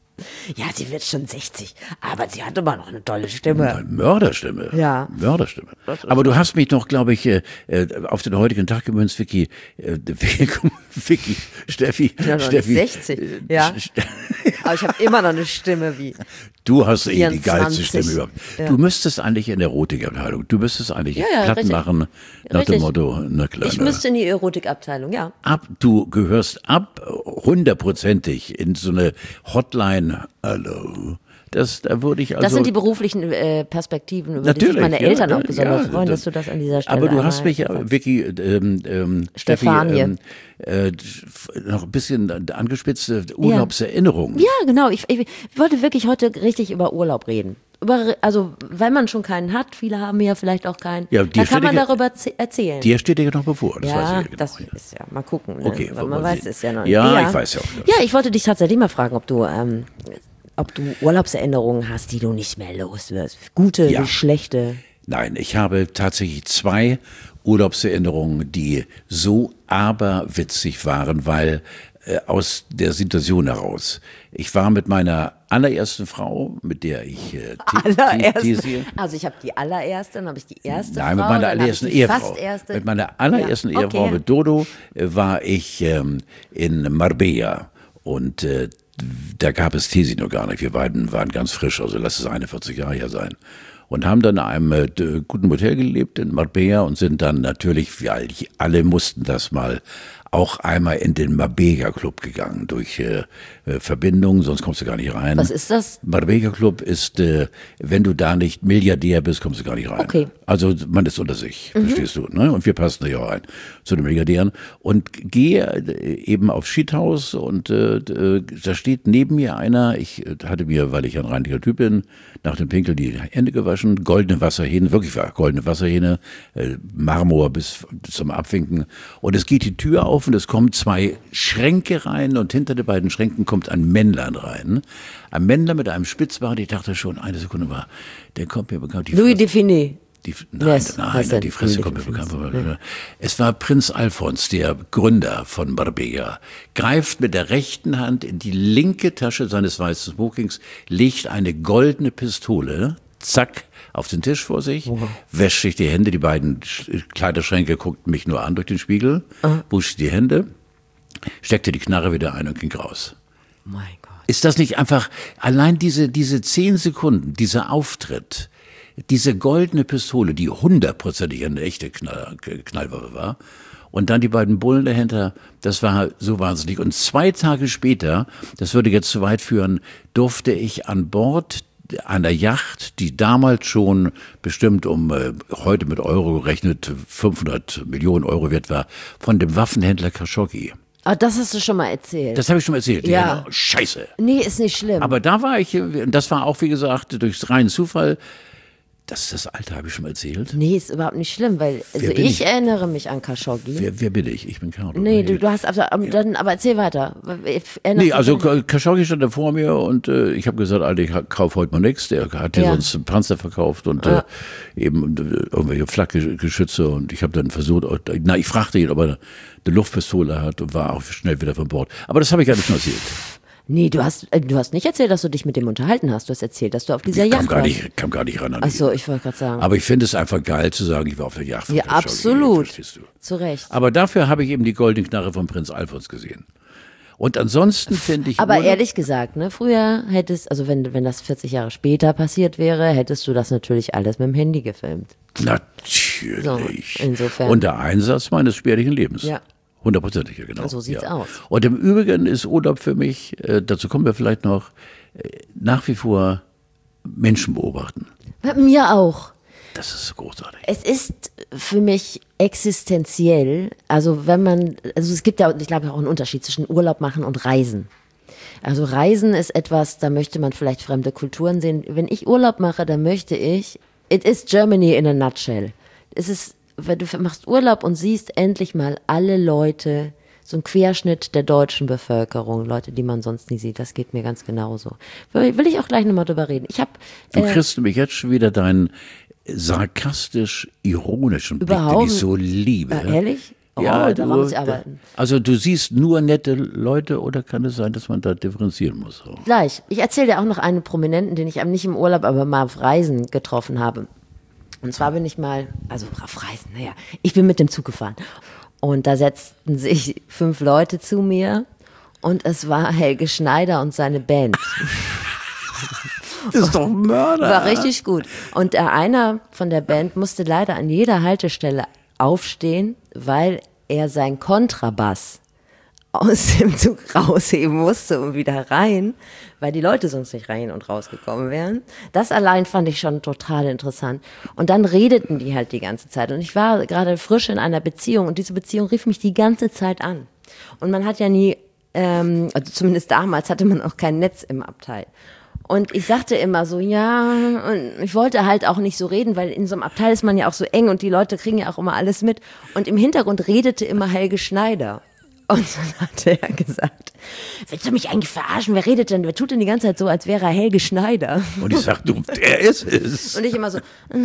Ja, sie wird schon sechzig, aber sie hat immer noch eine tolle Stimme. Eine Mörderstimme. Ja. Mörderstimme. Aber du hast mich noch, glaube ich, äh, auf den heutigen Tag gemünzt, Vicky. Äh, Vicky, Steffi. Ich bin ja noch Steffi. nicht sechzig, ja. Aber ich habe immer noch eine Stimme wie. Du hast eh die geilste vierundzwanzig. Stimme überhaupt. Ja. Du müsstest eigentlich in der Erotikabteilung, du müsstest eigentlich Ja, ja, Platten richtig. machen nach Richtig. dem Motto, na klar. Ich müsste in die Erotikabteilung, ja. ab, du gehörst ab, hundertprozentig in so eine Hotline. Hallo. Das, da würde ich also. Das sind die beruflichen äh, Perspektiven, über die sich Natürlich, meine ja, Eltern ja, auch besonders ja, freuen, das- dass du das an dieser Stelle Aber du hast einmal mich, ja, sagst. Vicky, ähm, ähm, Steffi, Stefanie. ähm, äh, noch ein bisschen angespitzte Urlaubserinnerungen. Ja, genau. Ich, ich wollte wirklich heute richtig über Urlaub reden. Über, also, weil man schon keinen hat, viele haben ja vielleicht auch keinen, Ja, da dir kann man steht ja- darüber ze- erzählen. Dir steht dir noch bevor, das weiß ja, ich ja genau. das ja. ist ja, mal gucken. Ne? Okay, Weil wollen man wir weiß sehen. es ja noch Ja, nicht. ich weiß ja auch das. Ja, ich wollte dich tatsächlich mal fragen, ob du, ähm, ob du Urlaubserinnerungen hast, die du nicht mehr los wirst. Gute Ja. wie schlechte. Nein, ich habe tatsächlich zwei Urlaubserinnerungen, die so aberwitzig waren, weil äh, aus der Situation heraus. Ich war mit meiner allerersten Frau, mit der ich äh, T- T- Allererste. These- Also ich habe die allererste, dann habe ich die erste Nein, Frau. mit meiner dann hab ich allerersten die Ehefrau. Fast erste. Mit meiner allerersten Ja, Ehefrau, okay. mit Dodo, äh, war ich ähm, in Marbella und äh, da gab es Tesi noch gar nicht. Wir beiden waren ganz frisch, also lass es einundvierzig Jahre her sein. Und haben dann in einem äh, d- guten Hotel gelebt in Marbella und sind dann natürlich, wir all- alle mussten das mal, auch einmal in den Marbella Club gegangen durch äh, äh, Verbindungen, sonst kommst du gar nicht rein. Was ist das? Marbella Club ist, äh, wenn du da nicht Milliardär bist, kommst du gar nicht rein. Okay. Also man ist unter sich, verstehst du, ne? Und wir passen da ja auch rein zu den Milliardären. Und gehe äh, eben auf Schiedhaus und äh, d- äh, da steht neben mir einer, ich äh, hatte mir, weil ich ein reinlicher Typ bin, nach dem Pinkel die Hände gewaschen, goldene Wasserhähne, wirklich war goldene Wasserhähne, äh, Marmor bis zum Abwinken. Und es geht die Tür auf und es kommen zwei Schränke rein und hinter den beiden Schränken kommt ein Männlein rein. Ein Männlein mit einem Spitzbart, ich dachte schon, eine Sekunde war, der kommt mir bekannt. Die Louis Define. Die, nein, yes, nein, die Fresse kommt mir bekannt vor. Ja. Es war Prinz Alfons, der Gründer von Marbella, greift mit der rechten Hand in die linke Tasche seines weißen Smokings, legt eine goldene Pistole, zack, auf den Tisch vor sich, wow. wäscht sich die Hände, die beiden Kleiderschränke guckten mich nur an durch den Spiegel, uh. wusch die Hände, steckte die Knarre wieder ein und ging raus. Mein Gott. Ist das nicht einfach, allein diese, diese zehn Sekunden, dieser Auftritt, diese goldene Pistole, die hundertprozentig eine echte Knall, Knallwaffe war, und dann die beiden Bullen dahinter, das war so wahnsinnig. Und zwei Tage später, das würde jetzt zu weit führen, durfte ich an Bord einer Yacht, die damals schon bestimmt um, äh, heute mit Euro gerechnet, fünfhundert Millionen Euro wert war, von dem Waffenhändler Khashoggi. Ah, das hast du schon mal erzählt. Das habe ich schon mal erzählt. Ja. Genau. Scheiße. Nee, ist nicht schlimm. Aber da war ich, das war auch, wie gesagt, durch reinen Zufall. Das ist das Alter, habe ich schon mal erzählt. Nee, ist überhaupt nicht schlimm, weil also ich, ich erinnere mich an Khashoggi. Wer, wer bin ich? Ich bin Carlo. Nee, du, du hast, aber, dann, aber erzähl weiter. Nee, also Khashoggi stand da vor mir und äh, ich habe gesagt, Alter, ich kaufe heute mal nichts. Der hat ja, ja sonst Panzer verkauft und ja. äh, eben äh, irgendwelche Flakgeschütze und ich habe dann versucht, na, ich fragte ihn, ob er eine, eine Luftpistole hat und war auch schnell wieder von Bord. Aber das habe ich gar nicht mehr erzählt. Nee, du hast, du hast nicht erzählt, dass du dich mit dem unterhalten hast. Du hast erzählt, dass du auf dieser ich Yacht kam gar warst. nicht, kam gar nicht ran an Ach so, ich wollte gerade sagen. Aber ich finde es einfach geil zu sagen, ich war auf der Yacht. Ja, absolut. Verstehst du? Zu Recht. Aber dafür habe ich eben die goldene Knarre von Prinz Alfons gesehen. Und ansonsten finde ich... Aber ehrlich gesagt, ne, früher hättest, also wenn, wenn das vierzig Jahre später passiert wäre, hättest du das natürlich alles mit dem Handy gefilmt. Natürlich. So, insofern. Und der Einsatz meines spärlichen Lebens. Ja. Hundertprozentig, genau. So sieht's ja. aus. Und im Übrigen ist Urlaub für mich, äh, dazu kommen wir vielleicht noch, äh, nach wie vor Menschen beobachten. Bei mir auch. Das ist großartig. Es ist für mich existenziell, also wenn man, also es gibt ja, ich glaube, auch einen Unterschied zwischen Urlaub machen und Reisen. Also Reisen ist etwas, da möchte man vielleicht fremde Kulturen sehen. Wenn ich Urlaub mache, dann möchte ich, it is Germany in a nutshell. Es ist, weil du machst Urlaub und siehst endlich mal alle Leute, so ein Querschnitt der deutschen Bevölkerung, Leute, die man sonst nie sieht. Das geht mir ganz genauso. Will ich auch gleich nochmal drüber reden. Ich hab, du äh, kriegst nämlich jetzt schon wieder deinen sarkastisch-ironischen Blick, den ich so liebe. Äh, ehrlich? Oh, ja, da du, muss ich arbeiten. Also du siehst nur nette Leute oder kann es sein, dass man da differenzieren muss? Auch? Gleich. Ich erzähle dir auch noch einen Prominenten, den ich nicht im Urlaub, aber mal auf Reisen getroffen habe. Und zwar bin ich mal, also auf Reisen, naja, ich bin mit dem Zug gefahren. Und da setzten sich fünf Leute zu mir und es war Helge Schneider und seine Band. Das ist doch Mörder. War richtig gut. Und der einer von der Band musste leider an jeder Haltestelle aufstehen, weil er seinen Kontrabass aus dem Zug rausheben musste und wieder rein, weil die Leute sonst nicht rein und rausgekommen wären. Das allein fand ich schon total interessant. Und dann redeten die halt die ganze Zeit. Und ich war gerade frisch in einer Beziehung und diese Beziehung rief mich die ganze Zeit an. Und man hat ja nie, ähm, also zumindest damals hatte man auch kein Netz im Abteil. Und ich sagte immer so, ja, und ich wollte halt auch nicht so reden, weil in so einem Abteil ist man ja auch so eng und die Leute kriegen ja auch immer alles mit. Und im Hintergrund redete immer Helge Schneider. Und dann hat er gesagt, willst du mich eigentlich verarschen? Wer redet denn? Wer tut denn die ganze Zeit so, als wäre er Helge Schneider? Und ich sag, du, der ist es. Und ich immer so.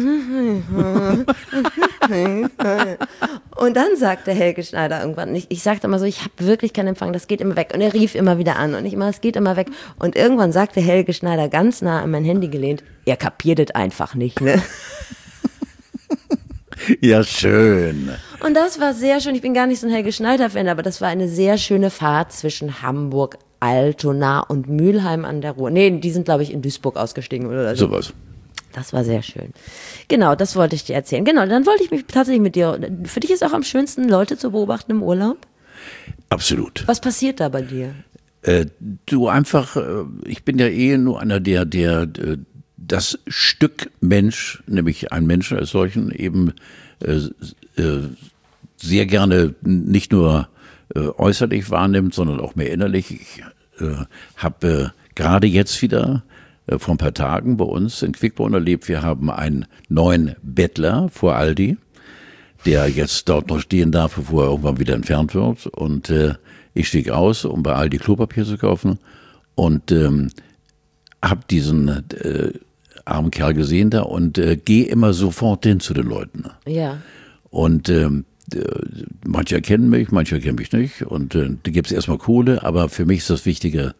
Und dann sagte Helge Schneider irgendwann, ich, ich sagte immer so, ich habe wirklich keinen Empfang, das geht immer weg. Und er rief immer wieder an und ich immer, es geht immer weg. Und irgendwann sagte Helge Schneider ganz nah an mein Handy gelehnt, er kapiert es einfach nicht, ne? Ja, schön. Und das war sehr schön. Ich bin gar nicht so ein Helge Schneider-Fan, aber das war eine sehr schöne Fahrt zwischen Hamburg, Altona und Mülheim an der Ruhr. Nee, die sind, glaube ich, in Duisburg ausgestiegen oder so. Sowas. Das war sehr schön. Genau, das wollte ich dir erzählen. Genau, dann wollte ich mich tatsächlich mit dir. Für dich ist auch am schönsten, Leute zu beobachten im Urlaub? Absolut. Was passiert da bei dir? Äh, du einfach, äh, ich bin ja eh nur einer, der, der, äh, das Stück Mensch, nämlich ein Mensch als solchen, eben äh, äh, sehr gerne nicht nur äh, äußerlich wahrnimmt, sondern auch mehr innerlich. Ich äh, habe äh, gerade jetzt wieder äh, vor ein paar Tagen bei uns in Quickborn erlebt, wir haben einen neuen Bettler vor Aldi, der jetzt dort noch stehen darf, bevor er irgendwann wieder entfernt wird. Und äh, ich stieg aus, um bei Aldi Klopapier zu kaufen und ähm, habe diesen äh, armen Kerl gesehen da und äh, gehe immer sofort hin zu den Leuten. Ja. Und ähm, manche kennen mich, manche kennen mich nicht. Und äh, da gibt es erstmal Kohle, aber für mich ist das Wichtige,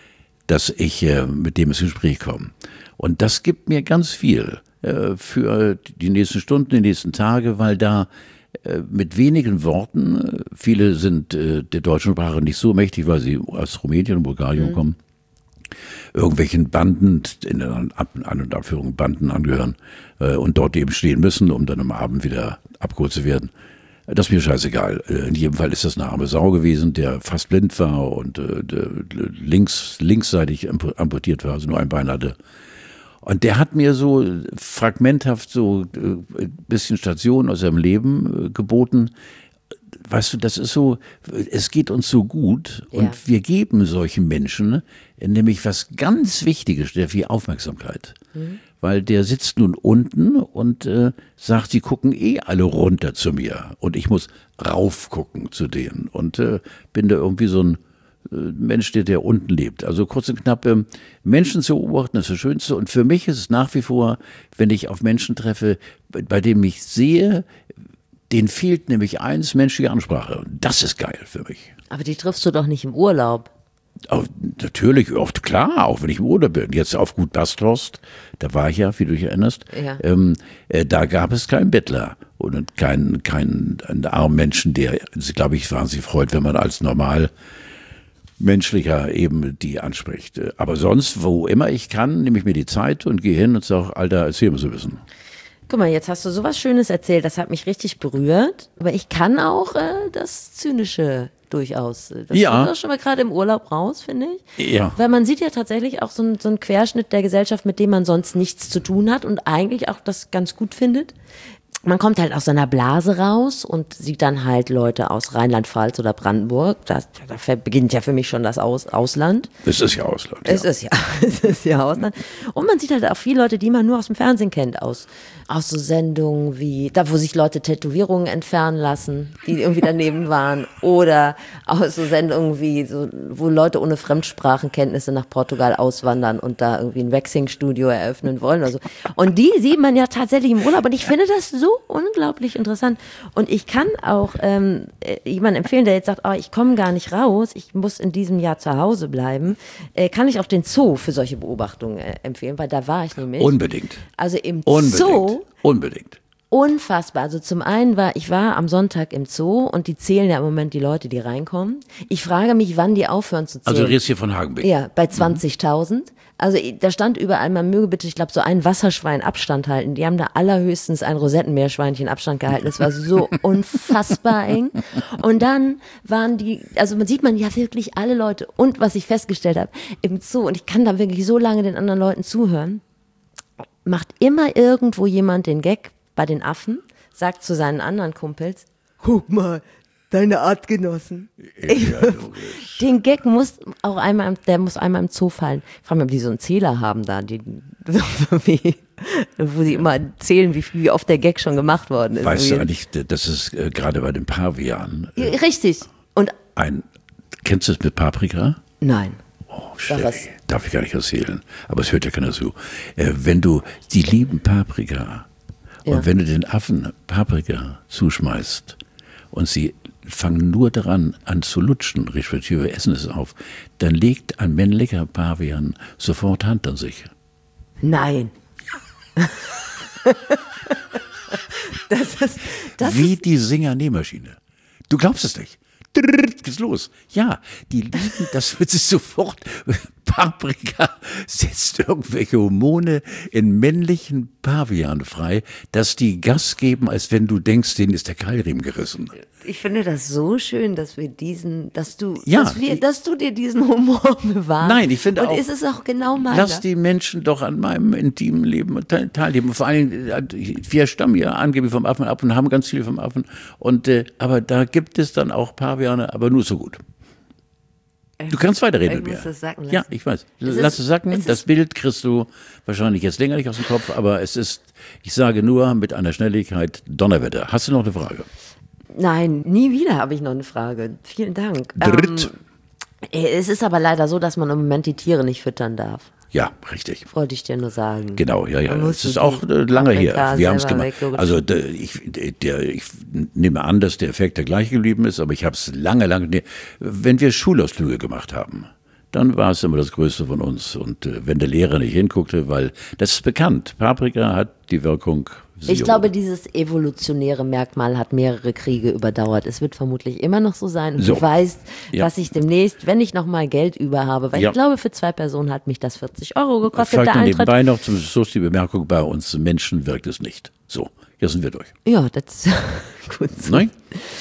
dass ich äh, mit dem ins Gespräch komme. Und das gibt mir ganz viel äh, für die nächsten Stunden, die nächsten Tage, weil da äh, mit wenigen Worten, viele sind äh, der deutschen Sprache nicht so mächtig, weil sie aus Rumänien und Bulgarien mhm. kommen, irgendwelchen Banden, in An- und Abführung Banden angehören äh, und dort eben stehen müssen, um dann am Abend wieder abgeholt zu werden. Das ist mir scheißegal. In jedem Fall ist das eine arme Sau gewesen, der fast blind war und äh, links, linksseitig amputiert war, also nur ein Bein hatte. Und der hat mir so fragmenthaft so ein äh, bisschen Station aus seinem Leben äh, geboten. Weißt du, das ist so, es geht uns so gut und ja. wir geben solchen Menschen nämlich was ganz Wichtiges, der viel Aufmerksamkeit. Mhm. Weil der sitzt nun unten und äh, sagt, sie gucken eh alle runter zu mir und ich muss raufgucken zu denen und äh, bin da irgendwie so ein äh, Mensch, der, der unten lebt. Also kurz und knapp, äh, Menschen zu beobachten ist das Schönste und für mich ist es nach wie vor, wenn ich auf Menschen treffe, bei denen ich sehe, denen fehlt nämlich eins, menschliche Ansprache. Das ist geil für mich. Aber die triffst du doch nicht im Urlaub. Auch, natürlich, oft klar, auch wenn ich im Urlaub bin. Jetzt auf Gut Basthorst, da war ich ja, wie du dich erinnerst, ja. ähm, äh, da gab es keinen Bettler und keinen keinen einen armen Menschen, der, glaube ich, wahnsinnig freut, wenn man als normal menschlicher eben die anspricht. Aber sonst, wo immer ich kann, nehme ich mir die Zeit und gehe hin und sage, Alter, erzähl mir so ein bisschen. Guck mal, jetzt hast du sowas Schönes erzählt, das hat mich richtig berührt. Aber ich kann auch äh, das Zynische durchaus. Das ja. kommt auch schon mal gerade im Urlaub raus, finde ich. Ja. Weil man sieht ja tatsächlich auch so, ein, so einen Querschnitt der Gesellschaft, mit dem man sonst nichts zu tun hat und eigentlich auch das ganz gut findet. Man kommt halt aus seiner Blase raus und sieht dann halt Leute aus Rheinland-Pfalz oder Brandenburg. Da, da beginnt ja für mich schon das aus, Ausland. Es ist ja Ausland. Ja. Es ist ja, es ist ja Ausland. Und man sieht halt auch viele Leute, die man nur aus dem Fernsehen kennt, aus, aus so Sendungen wie, da wo sich Leute Tätowierungen entfernen lassen, die irgendwie daneben waren. Oder aus so Sendungen wie, so, wo Leute ohne Fremdsprachenkenntnisse nach Portugal auswandern und da irgendwie ein Waxing-Studio eröffnen wollen. Oder so. Und die sieht man ja tatsächlich im Urlaub. Und ich finde das so unglaublich interessant. Und ich kann auch ähm, jemanden empfehlen, der jetzt sagt, oh, ich komme gar nicht raus, ich muss in diesem Jahr zu Hause bleiben, äh, kann ich auch den Zoo für solche Beobachtungen äh, empfehlen, weil da war ich nämlich. Unbedingt. Also im Unbedingt. Zoo. Unbedingt. Unfassbar. Also zum einen war, ich war am Sonntag im Zoo und die zählen ja im Moment die Leute, die reinkommen. Ich frage mich, wann die aufhören zu zählen. Also du redest hier von Hagenbeck. Ja, bei zwanzigtausend. Also da stand überall, man möge bitte, ich glaube, so ein Wasserschwein Abstand halten. Die haben da allerhöchstens ein Rosettenmeerschweinchen Abstand gehalten. Es war so unfassbar eng. Und dann waren die, also man sieht man ja wirklich alle Leute. Und was ich festgestellt habe, im Zoo, und ich kann da wirklich so lange den anderen Leuten zuhören, macht immer irgendwo jemand den Gag bei den Affen, sagt zu seinen anderen Kumpels, guck mal, deine Artgenossen. Ja, den Gag muss auch einmal, der muss einmal im Zoo fallen. Ich frage mich, ob die so einen Zähler haben da, die, wie, wo sie immer zählen, wie, wie oft der Gag schon gemacht worden ist. Weißt du eigentlich, das ist äh, gerade bei den Pavianen. Äh, Richtig. Und ein, kennst du es mit Paprika? Nein. Oh, Steffi, darf ich gar nicht erzählen. Aber es hört ja keiner zu. Äh, wenn du, die lieben Paprika. Ja. Und wenn du den Affen Paprika zuschmeißt und sie fangen nur daran an zu lutschen, respektive essen es auf, dann legt ein männlicher Pavian sofort Hand an sich. Nein. das ist, das Wie ist die Singer-Nähmaschine. Du glaubst es nicht. Geht's los. Ja, die lieben, das wird sich sofort, Paprika setzt irgendwelche Hormone in männlichen Pavianen frei, dass die Gas geben, als wenn du denkst, denen ist der Keilriemen gerissen. Ich finde das so schön, dass wir diesen, dass du, ja, dass, wir, dass du dir diesen Humor bewahrst. Nein, ich finde Und auch. Und ist es auch genau meiner. Lass die Menschen doch an meinem intimen Leben teilnehmen. Vor allem, wir stammen ja angeblich vom Affen ab und haben ganz viel vom Affen. Und, äh, aber da gibt es dann auch Paviane, aber nur so gut. Du kannst weiterreden mit mir. Ich muss das sacken lassen. Ja, ich weiß. Es Lass ist, es sacken. es Das Bild kriegst du wahrscheinlich jetzt länger nicht aus dem Kopf, aber es ist, ich sage nur mit einer Schnelligkeit Donnerwetter. Hast du noch eine Frage? Nein, nie wieder habe ich noch eine Frage. Vielen Dank. Dritt. Ähm, es ist aber leider so, dass man im Moment die Tiere nicht füttern darf. Ja, richtig. Wollte ich dir nur sagen. Genau, ja, ja. Man Das muss ist die auch äh, lange her. Paprika Wir haben es selber gemacht. weglogisch- Also der, ich, der, ich nehme an, dass der Effekt der gleich geblieben ist, aber ich habe es lange, lange. Ne, wenn wir Schulausflüge gemacht haben, dann war es immer das Größte von uns. Und äh, wenn der Lehrer nicht hinguckte, weil das ist bekannt, Paprika hat die Wirkung. Zero. Ich glaube, dieses evolutionäre Merkmal hat mehrere Kriege überdauert. Es wird vermutlich immer noch so sein. Und So. du weißt, Ja. dass ich demnächst, wenn ich nochmal Geld über habe, weil Ja. ich glaube, für zwei Personen hat mich das vierzig Euro gekostet, Vielleicht der noch Eintritt. nebenbei noch zum Schluss die Bemerkung, bei uns Menschen wirkt es nicht. So, jetzt sind wir durch. Ja, das ist gut so. Nein?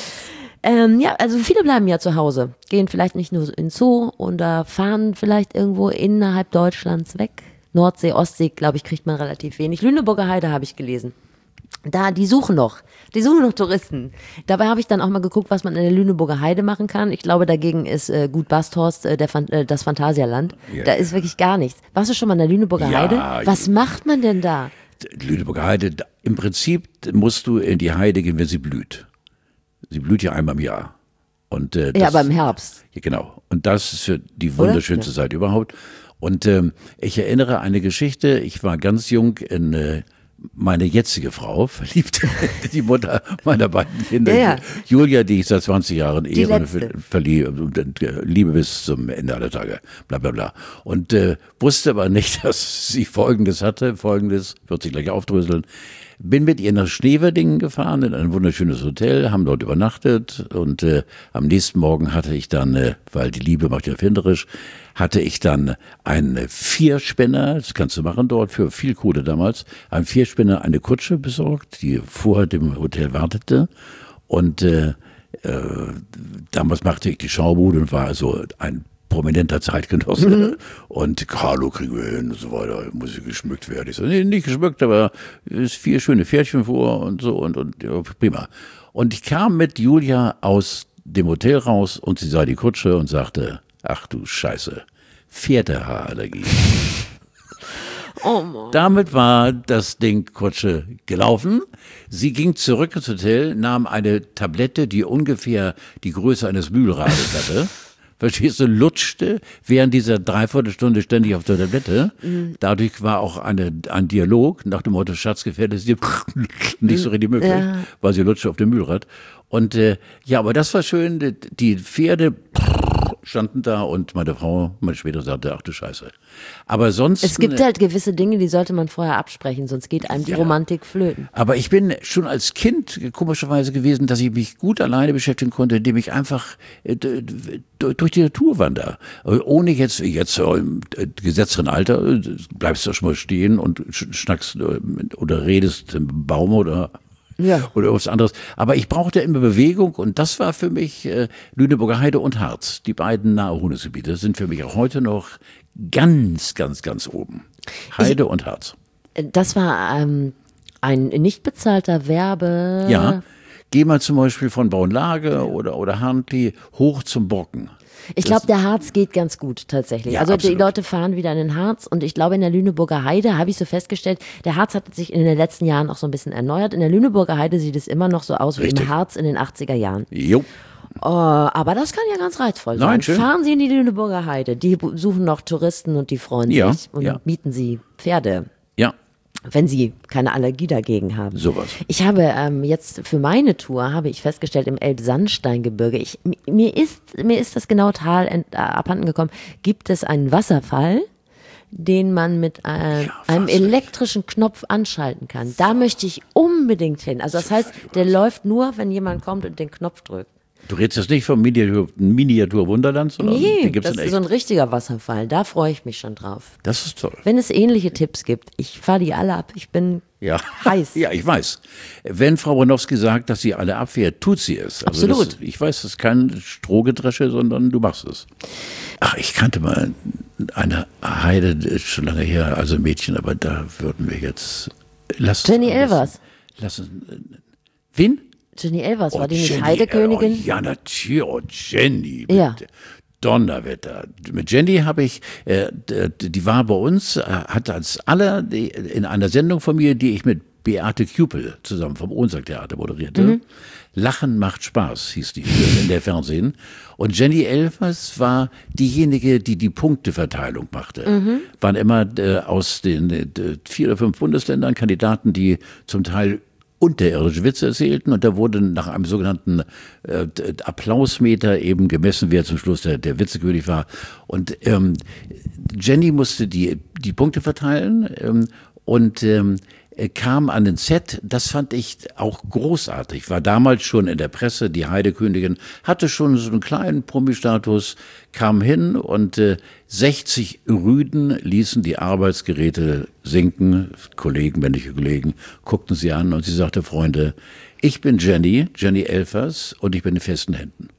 Ähm, ja, also viele bleiben ja zu Hause, gehen vielleicht nicht nur in Zoo oder fahren vielleicht irgendwo innerhalb Deutschlands weg. Nordsee, Ostsee, glaube ich, kriegt man relativ wenig. Lüneburger Heide habe ich gelesen. Da, die suchen noch, die suchen noch Touristen. Dabei habe ich dann auch mal geguckt, was man in der Lüneburger Heide machen kann. Ich glaube, dagegen ist äh, Gut Basthorst äh, der Fan- äh, das Phantasialand. Ja. Da ist wirklich gar nichts. Warst du schon mal in der Lüneburger Ja, Heide? Was macht man denn da? Lüneburger Heide, da- im Prinzip musst du in die Heide gehen, wenn sie blüht. Sie blüht ja einmal im Jahr. Und, äh, das, Ja, aber im Herbst. Ja, genau. Und das ist für die wunderschönste Zeit überhaupt. Und ähm, ich erinnere eine Geschichte, ich war ganz jung in äh, meine jetzige Frau, verliebt, die Mutter meiner beiden Kinder, Ja, ja. Julia, die ich seit zwanzig Jahren ehe und letzte. ver- verlie- und, äh, liebe bis zum Ende aller Tage, bla bla bla. Und äh, wusste aber nicht, dass sie Folgendes hatte, Folgendes, wird sich gleich aufdröseln. Bin mit ihr nach Schneverdingen gefahren, in ein wunderschönes Hotel, haben dort übernachtet und äh, am nächsten Morgen hatte ich dann, äh, weil die Liebe macht ja erfinderisch, hatte ich dann einen Vierspänner, das kannst du machen dort für viel Kohle damals, einen Vierspänner, eine Kutsche besorgt, die vor dem Hotel wartete und äh, äh, damals machte ich die Schaubude und war also ein prominenter Zeitgenosse. Mhm. Und Carlo kriegen wir hin und so weiter, muss sie geschmückt werden. Ich so, nee, nicht geschmückt, aber es vier schöne Pferdchen vor und so und, und ja, prima. Und ich kam mit Julia aus dem Hotel raus und sie sah die Kutsche und sagte, ach du Scheiße, Pferdehaarallergie. Oh Mann. Damit war das Ding Kutsche gelaufen. Sie ging zurück ins Hotel, nahm eine Tablette, die ungefähr die Größe eines Mühlrades hatte. Verstehst du, lutschte während dieser Dreiviertelstunde ständig auf der Tablette. Mhm. Dadurch war auch eine, ein Dialog nach dem Motto, Schatz, gefällt es dir nicht so richtig möglich, ja. Weil sie lutschte auf dem Mühlrad. Und äh, ja, aber das war schön, die, die Pferde standen da und meine Frau, meine später sagte, ach du Scheiße. Aber sonst... Es gibt halt gewisse Dinge, die sollte man vorher absprechen, sonst geht einem die ja. Romantik flöten. Aber ich bin schon als Kind komischerweise gewesen, dass ich mich gut alleine beschäftigen konnte, indem ich einfach äh, durch die Natur wandere. Ohne jetzt, jetzt im gesetzteren Alter, bleibst du schon mal stehen und schnackst oder redest im Baum oder... Ja. Oder was anderes. Aber ich brauchte immer Bewegung und das war für mich äh, Lüneburger Heide und Harz. Die beiden Naherholungsgebiete sind für mich auch heute noch ganz, ganz, ganz oben. Heide ich, und Harz. Das war ähm, ein nicht bezahlter Werbe... Ja, geh mal zum Beispiel von Bauernlage oder, oder Harntli hoch zum Brocken. Ich glaube, der Harz geht ganz gut tatsächlich. Ja, also absolut. Die Leute fahren wieder in den Harz und ich glaube, in der Lüneburger Heide habe ich so festgestellt, der Harz hat sich in den letzten Jahren auch so ein bisschen erneuert. In der Lüneburger Heide sieht es immer noch so aus Richtig. Wie im Harz in den achtziger Jahren. Jo. Oh, aber das kann ja ganz reizvoll sein. Nein, schön. Fahren Sie in die Lüneburger Heide. Die suchen noch Touristen und die freuen ja, sich und ja. mieten Sie Pferde. Ja. Wenn sie keine Allergie dagegen haben. Sowas. Ich habe ähm, jetzt für meine Tour, habe ich festgestellt, im Elbsandsteingebirge, ich, mir, ist, mir ist das genaue Tal ent, äh, abhanden gekommen, gibt es einen Wasserfall, den man mit äh, ja, einem elektrischen Knopf anschalten kann. Da möchte ich unbedingt hin. Also das heißt, der läuft nur, wenn jemand kommt und den Knopf drückt. Du redest jetzt nicht vom Miniatur, Miniatur Wunderland, sondern nee, den gibt's das ist so ein richtiger Wasserfall. Da freue ich mich schon drauf. Das ist toll. Wenn es ähnliche Tipps gibt, ich fahre die alle ab. Ich bin ja. heiß. Ja, ich weiß. Wenn Frau Bronowski sagt, dass sie alle abwehrt, tut sie es. Also Absolut. Das, ich weiß, das ist kein Strohgedresche, sondern du machst es. Ach, ich kannte mal eine Heide, das ist schon lange her, also Mädchen, aber da würden wir jetzt... Lass Jenny Elvers. Lassen. Wen? Jenny Elvers, oh, war die nicht Jenny, Heidekönigin? Oh, ja, natürlich. Oh, Jenny. Bitte. Ja. Donnerwetter. Mit Jenny habe ich, äh, die war bei uns, äh, hat als aller die, in einer Sendung von mir, die ich mit Beate Küpel zusammen vom Ohnsack-Theater moderierte, mhm. Lachen macht Spaß, hieß die in der Fernsehen. Und Jenny Elvers war diejenige, die die Punkteverteilung machte. Mhm. Waren immer äh, aus den äh, vier oder fünf Bundesländern Kandidaten, die zum Teil unterirdische Witze erzählten, und da wurde nach einem sogenannten äh, Applausmeter eben gemessen, wer zum Schluss der, der Witzekönig war. Und ähm, Jenny musste die, die Punkte verteilen ähm, und ähm, kam an den Set. Das fand ich auch großartig. War damals schon in der Presse, die Heidekönigin, hatte schon so einen kleinen Promi-Status, kam hin und äh, sechzig Rüden ließen die Arbeitsgeräte sinken. Kollegen, männliche Kollegen, guckten sie an und sie sagte, Freunde, ich bin Jenny, Jenny Elvers, und ich bin in festen Händen.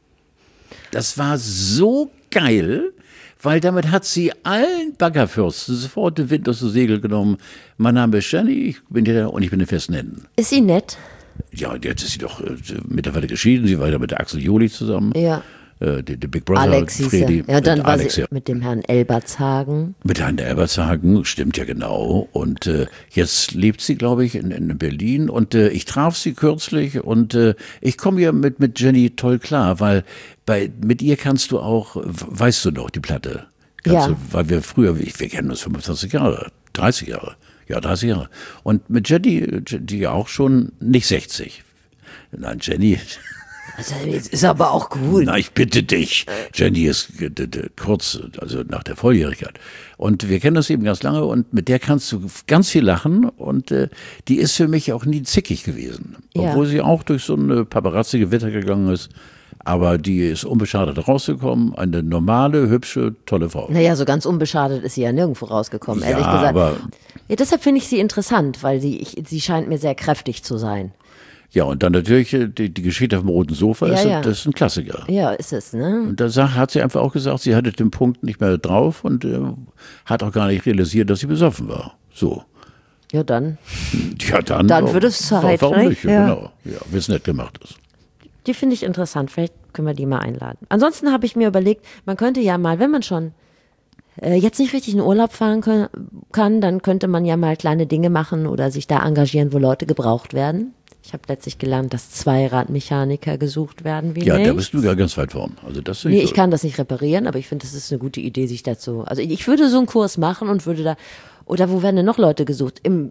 Das war so geil, weil damit hat sie allen Baggerfürsten sofort den Wind aus dem Segel genommen. Mein Name ist Jenny, ich bin hier und ich bin in festen Händen. Ist sie nett? Ja, jetzt ist sie doch äh, mittlerweile geschieden. Sie war ja mit der Axel Joly zusammen. Ja. Äh, der, der Big Brother, Alex hieß Fredi. Ja, dann war Alex, sie ja. mit dem Herrn Elbertshagen. Mit Herrn Elbertshagen, stimmt ja genau. Und äh, jetzt lebt sie, glaube ich, in, in Berlin. Und äh, ich traf sie kürzlich und äh, ich komme ja mit, mit Jenny toll klar, weil bei, mit ihr kannst du auch, weißt du noch, die Platte. Kannst Ja. du, weil wir früher, wir kennen uns fünfundzwanzig Jahre, dreißig Jahre. Ja, dreißig Jahre. Und mit Jenny, die ja auch schon nicht sechzig. Nein, Jenny. Also, jetzt ist aber auch gut. Na, ich bitte dich. Jenny ist äh, d- d- kurz, also nach der Volljährigkeit. Und wir kennen uns eben ganz lange und mit der kannst du ganz viel lachen und äh, die ist für mich auch nie zickig gewesen. Ja. Obwohl sie auch durch so eine Paparazzi-Gewitter gegangen ist. Aber die ist unbeschadet rausgekommen. Eine normale, hübsche, tolle Frau. Naja, so ganz unbeschadet ist sie ja nirgendwo rausgekommen, Ja, ehrlich gesagt. aber- ja, deshalb finde ich sie interessant, weil sie, ich, sie scheint mir sehr kräftig zu sein. Ja, und dann natürlich äh, die, die Geschichte auf dem roten Sofa, Ja, ist, ja. das ist ein Klassiker. Ja, ist es, ne? Und da sag- hat sie einfach auch gesagt, sie hatte den Punkt nicht mehr drauf und äh, hat auch gar nicht realisiert, dass sie besoffen war. So. Ja, dann. Ja, dann. Dann wird es Zeit, Warum ne? nicht? Ja. Ja. Genau. Ja, wenn es nett gemacht ist. Die finde ich interessant. Vielleicht können wir die mal einladen. Ansonsten habe ich mir überlegt, man könnte ja mal, wenn man schon äh, jetzt nicht richtig in Urlaub fahren können, kann, dann könnte man ja mal kleine Dinge machen oder sich da engagieren, wo Leute gebraucht werden. Ich habe letztlich gelernt, dass Zweiradmechaniker gesucht werden. Wie Ja, nicht. da bist du ja ganz weit vorn. Also das Nee, ich kann das nicht reparieren, aber ich finde, das ist eine gute Idee, sich dazu. Also ich würde so einen Kurs machen und würde da. Oder wo werden denn noch Leute gesucht? Im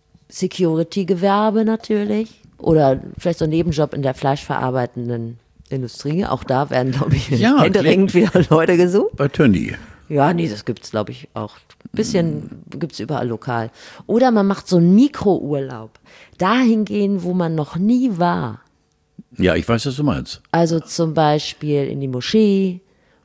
Security-Gewerbe natürlich. Oder vielleicht so ein Nebenjob in der fleischverarbeitenden Industrie. Auch da werden, glaube ich, Ja, händeringend wieder Leute gesucht. bei Tönny. Ja, nee, das gibt's, glaube ich, auch. Ein bisschen gibt's überall lokal. Oder man macht so einen Mikrourlaub. Dahin gehen, wo man noch nie war. Ja, ich weiß, was du meinst. Also zum Beispiel in die Moschee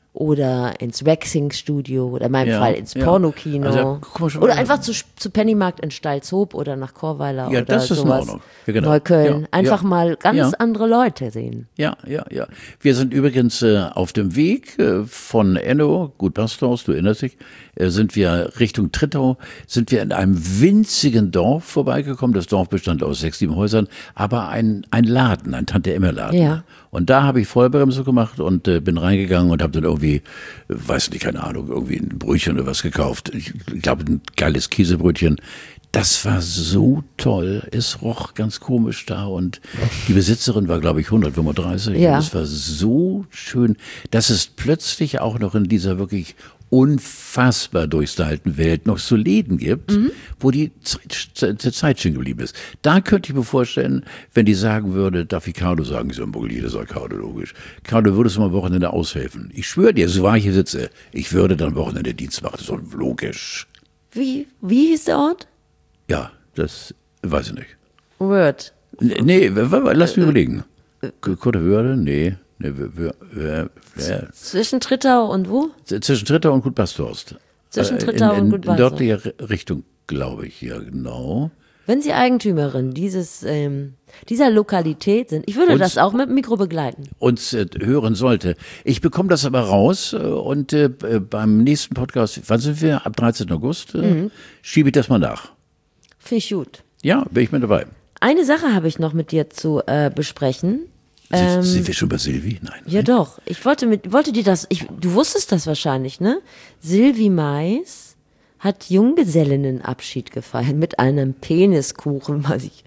oder ins Waxing-Studio oder in meinem Ja, Fall ins ja. Pornokino. Also, guck mal schon oder mal. einfach zu, zu Pennymarkt in Stalzhoop oder nach Chorweiler Ja, oder das ist in sowas. Ordnung. Ja, genau. Neukölln. Ja, Einfach ja. mal ganz Ja. andere Leute sehen. Ja, ja, ja. Wir sind übrigens äh, auf dem Weg äh, von Enno, gut Pastors, du erinnerst dich, äh, sind wir Richtung Trittau, sind wir in einem winzigen Dorf vorbeigekommen. Das Dorf bestand aus sechs, sieben Häusern, aber ein, ein Laden, ein Tante-Emma-Laden. Ja. Und da habe ich Vollbremse gemacht und äh, bin reingegangen und habe dann irgendwie, äh, weiß nicht, keine Ahnung, irgendwie ein Brötchen oder was gekauft. Ich glaube, ein geiles Käsebrötchen. Das war so toll. Es roch ganz komisch da und die Besitzerin war, glaube ich, hundertfünfunddreißig. Ja. Und es war so schön, dass es plötzlich auch noch in dieser wirklich unfassbar durchstylten Welt noch so Läden gibt, Mhm. wo die Zeit, Zeit, Zeit stehen geblieben ist. Da könnte ich mir vorstellen, wenn die sagen würde, darf ich Carlo sagen, ich so ein jeder sagt Carlo, logisch. Carlo, würdest du mal am Wochenende aushelfen? Ich schwöre dir, so wahr ich hier sitze, ich würde dann Wochenende Dienst machen. Das ist doch logisch. Wie, wie hieß der Ort? Ja, das weiß ich nicht. Word. N- Nee, w- w- lass mich überlegen. Kurte Hürde? Nee. nee w- w- w- w- Zwischen Trittau und wo? Zwischen Trittau und Gut Pastorst. Zwischen Äh, Trittau in, in, und Gut in Pastorst. dörtlicher Richtung, glaube ich, ja, genau. Wenn Sie Eigentümerin dieses, ähm, dieser Lokalität sind, ich würde Und- das auch mit dem Mikro begleiten. Uns äh, hören sollte. Ich bekomme das aber raus äh, und äh, b- beim nächsten Podcast, wann sind wir? Ab dreizehnten August, äh, Mhm. schiebe ich das mal nach. Finde ich gut. Ja, bin ich mit dabei. Eine Sache habe ich noch mit dir zu äh, besprechen. Sind, sind wir schon bei Silvi? Nein. Ja doch, ich wollte mit, wollte dir das, ich, du wusstest das wahrscheinlich, ne? Silvi Mais hat Junggesellinnenabschied gefeiert mit einem Peniskuchen, was ich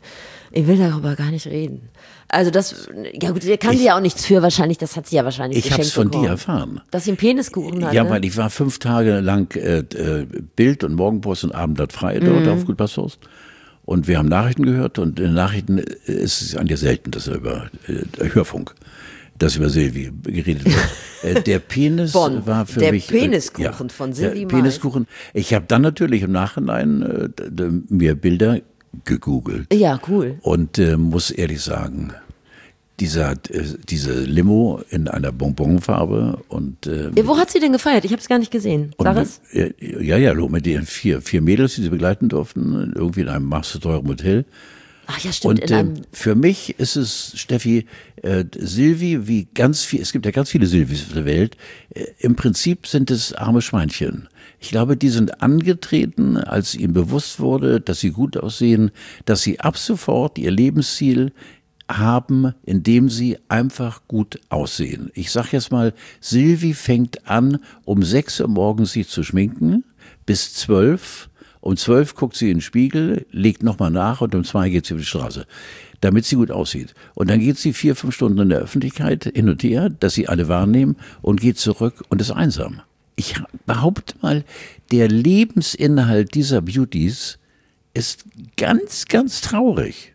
Ich will darüber gar nicht reden. Also das, ja gut, der kann sie ja auch nichts für wahrscheinlich, das hat sie ja wahrscheinlich Ich habe es geschenkt von bekommen. dir erfahren. Dass sie einen Peniskuchen hat, Ja, ne? weil ich war fünf Tage lang äh, äh, Bild und Morgenpost und Abendblatt frei dort auf Gut Passhorst. Und wir haben Nachrichten gehört und in den Nachrichten ist es an dir selten, dass er über äh, Hörfunk, dass über Silvi geredet wird. äh, der Penis Bonn, war für der mich... Peniskuchen äh, ja, von Silvi der Peniskuchen. Ich habe dann natürlich im Nachhinein äh, d- d- mir Bilder gegoogelt. Ja, cool. Und äh, muss ehrlich sagen, dieser, äh, diese Limo in einer Bonbonfarbe und, äh, Ja, wo hat sie denn gefeiert? Ich habe es gar nicht gesehen. Sag und es. äh, ja, ja, mit den vier, vier Mädels, die sie begleiten durften, irgendwie in einem masterteuren Hotel. Ach ja, stimmt. Und in äh, einem, für mich ist es, Steffi, äh, Silvi, wie ganz viel, es gibt ja ganz viele Silvis auf der Welt, äh, im Prinzip sind es arme Schweinchen. Ich glaube, die sind angetreten, als ihnen bewusst wurde, dass sie gut aussehen, dass sie ab sofort ihr Lebensziel haben, indem sie einfach gut aussehen. Ich sag jetzt mal, Silvi fängt an, um sechs Uhr morgens sich zu schminken, bis zwölf. Um zwölf guckt sie in den Spiegel, legt nochmal nach und um zwei geht sie auf die Straße, damit sie gut aussieht. Und dann geht sie vier, fünf Stunden in der Öffentlichkeit hin und her, dass sie alle wahrnehmen und geht zurück und ist einsam. Ich behaupte mal, der Lebensinhalt dieser Beauties ist ganz, ganz traurig.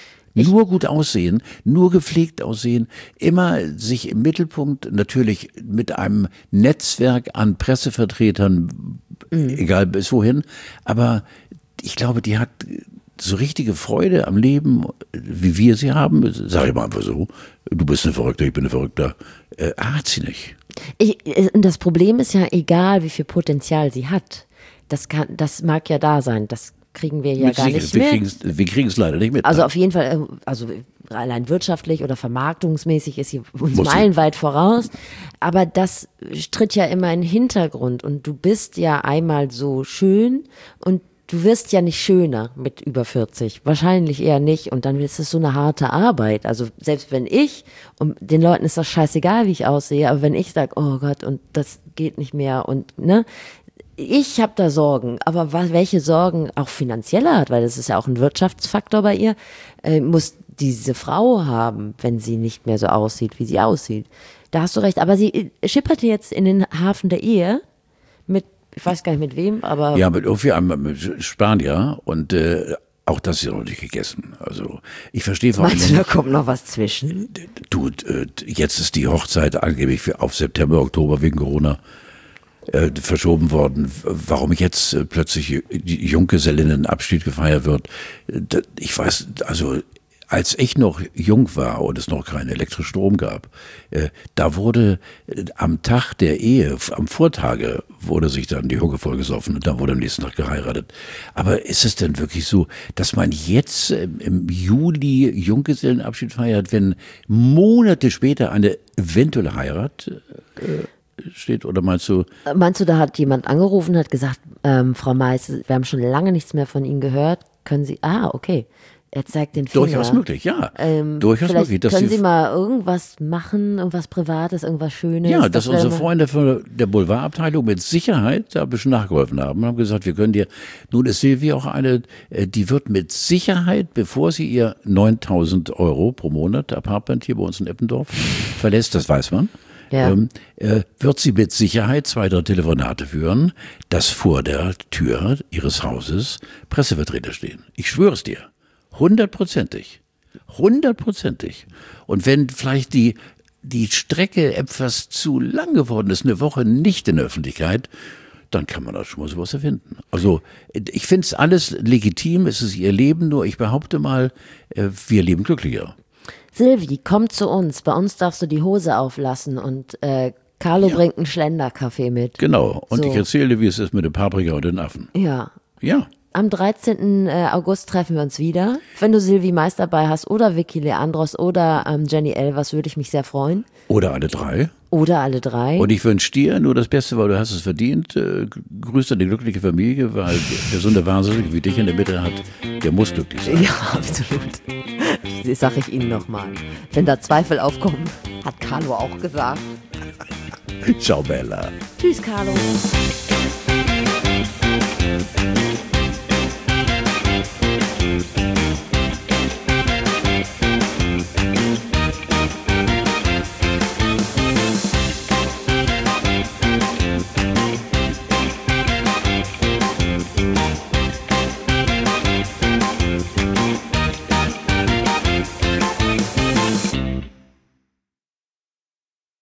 Nur gut aussehen, nur gepflegt aussehen, immer sich im Mittelpunkt, natürlich mit einem Netzwerk an Pressevertretern, mhm. egal bis wohin, aber ich glaube, die hat so richtige Freude am Leben, wie wir sie haben, sag ich mal einfach so, du bist eine Verrückte, ich bin eine Verrückte, äh, hat sie nicht. Ich, das Problem ist ja, egal wie viel Potenzial sie hat, das, kann, das mag ja da sein, das kriegen wir ja Mit gar sicher, nicht wir mit. kriegen's, wir kriegen es leider nicht mit. Also auf jeden Fall, also allein wirtschaftlich oder vermarktungsmäßig ist sie uns Muss sie. meilenweit voraus. Aber das tritt ja immer in den Hintergrund. Und du bist ja einmal so schön und du wirst ja nicht schöner mit über vierzig. Wahrscheinlich eher nicht. Und dann ist es so eine harte Arbeit. Also selbst wenn ich, und den Leuten ist das scheißegal, wie ich aussehe, aber wenn ich sage, oh Gott, und das geht nicht mehr und ne, ich habe da Sorgen, aber was, welche Sorgen auch finanzieller hat, weil das ist ja auch ein Wirtschaftsfaktor bei ihr, äh, muss diese Frau haben, wenn sie nicht mehr so aussieht, wie sie aussieht. Da hast du recht, aber sie schipperte jetzt in den Hafen der Ehe mit, ich weiß gar nicht mit wem, aber... Ja, mit irgendwie einem mit Spanier und äh, auch das ist ja noch nicht gegessen. Also ich verstehe vor allem Meinst du, da nicht, kommt noch was zwischen? du, äh, jetzt ist die Hochzeit angeblich für auf September, Oktober wegen Corona Äh, verschoben worden, warum jetzt äh, plötzlich die Junggesellinnenabschied gefeiert wird. Äh, ich weiß, also als ich noch jung war und es noch keinen elektrischen Strom gab, äh, da wurde äh, am Tag der Ehe, am Vortage wurde sich dann die Hucke vollgesoffen und dann wurde am nächsten Tag geheiratet. Aber ist es denn wirklich so, dass man jetzt äh, im Juli Junggesellenabschied feiert, wenn Monate später eine eventuelle Heirat äh, steht, oder meinst du? Meinst du, da hat jemand angerufen und hat gesagt, ähm, Frau Mais, wir haben schon lange nichts mehr von Ihnen gehört, können Sie, ah, okay, er zeigt den Finger. Durchaus möglich, ja. Ähm, Durchaus vielleicht möglich. Dass können die, Sie mal irgendwas machen, irgendwas Privates, irgendwas Schönes? ja, dass wäre unsere mal- Freunde von der Boulevardabteilung mit Sicherheit da ein bisschen nachgeholfen haben und haben gesagt, wir können dir, nun ist Silvi auch eine, äh, die wird mit Sicherheit, bevor sie ihr neuntausend Euro pro Monat Apartment hier bei uns in Eppendorf verlässt, das weiß man, Ja. ähm, äh, wird sie mit Sicherheit zwei, drei Telefonate führen, dass vor der Tür ihres Hauses Pressevertreter stehen. Ich schwöre es dir. Hundertprozentig. Hundertprozentig. Und wenn vielleicht die, die Strecke etwas zu lang geworden ist, eine Woche nicht in der Öffentlichkeit, dann kann man da schon mal sowas erfinden. Also ich finde es alles legitim, es ist ihr Leben, nur ich behaupte mal, äh, wir leben glücklicher. Silvi, komm zu uns. Bei uns darfst du die Hose auflassen und äh, Carlo Ja. bringt einen Schlenderkaffee mit. Genau. Und So. ich erzähle dir, wie es ist mit dem Paprika und den Affen. Ja. Ja. Am dreizehnten August treffen wir uns wieder. Wenn du Silvi Mais dabei hast oder Vicky Leandros oder ähm, Jenny Elvers, würde ich mich sehr freuen. Oder alle drei. Oder alle drei. Und ich wünsche dir nur das Beste, weil du hast es verdient. Äh, grüß deine glückliche Familie, weil der so eine Wahnsinnige wie dich in der Mitte hat, der muss glücklich sein. Ja, absolut. Das sage ich Ihnen nochmal. Wenn da Zweifel aufkommen, hat Carlo auch gesagt. Ciao, Bella. Tschüss, Carlo.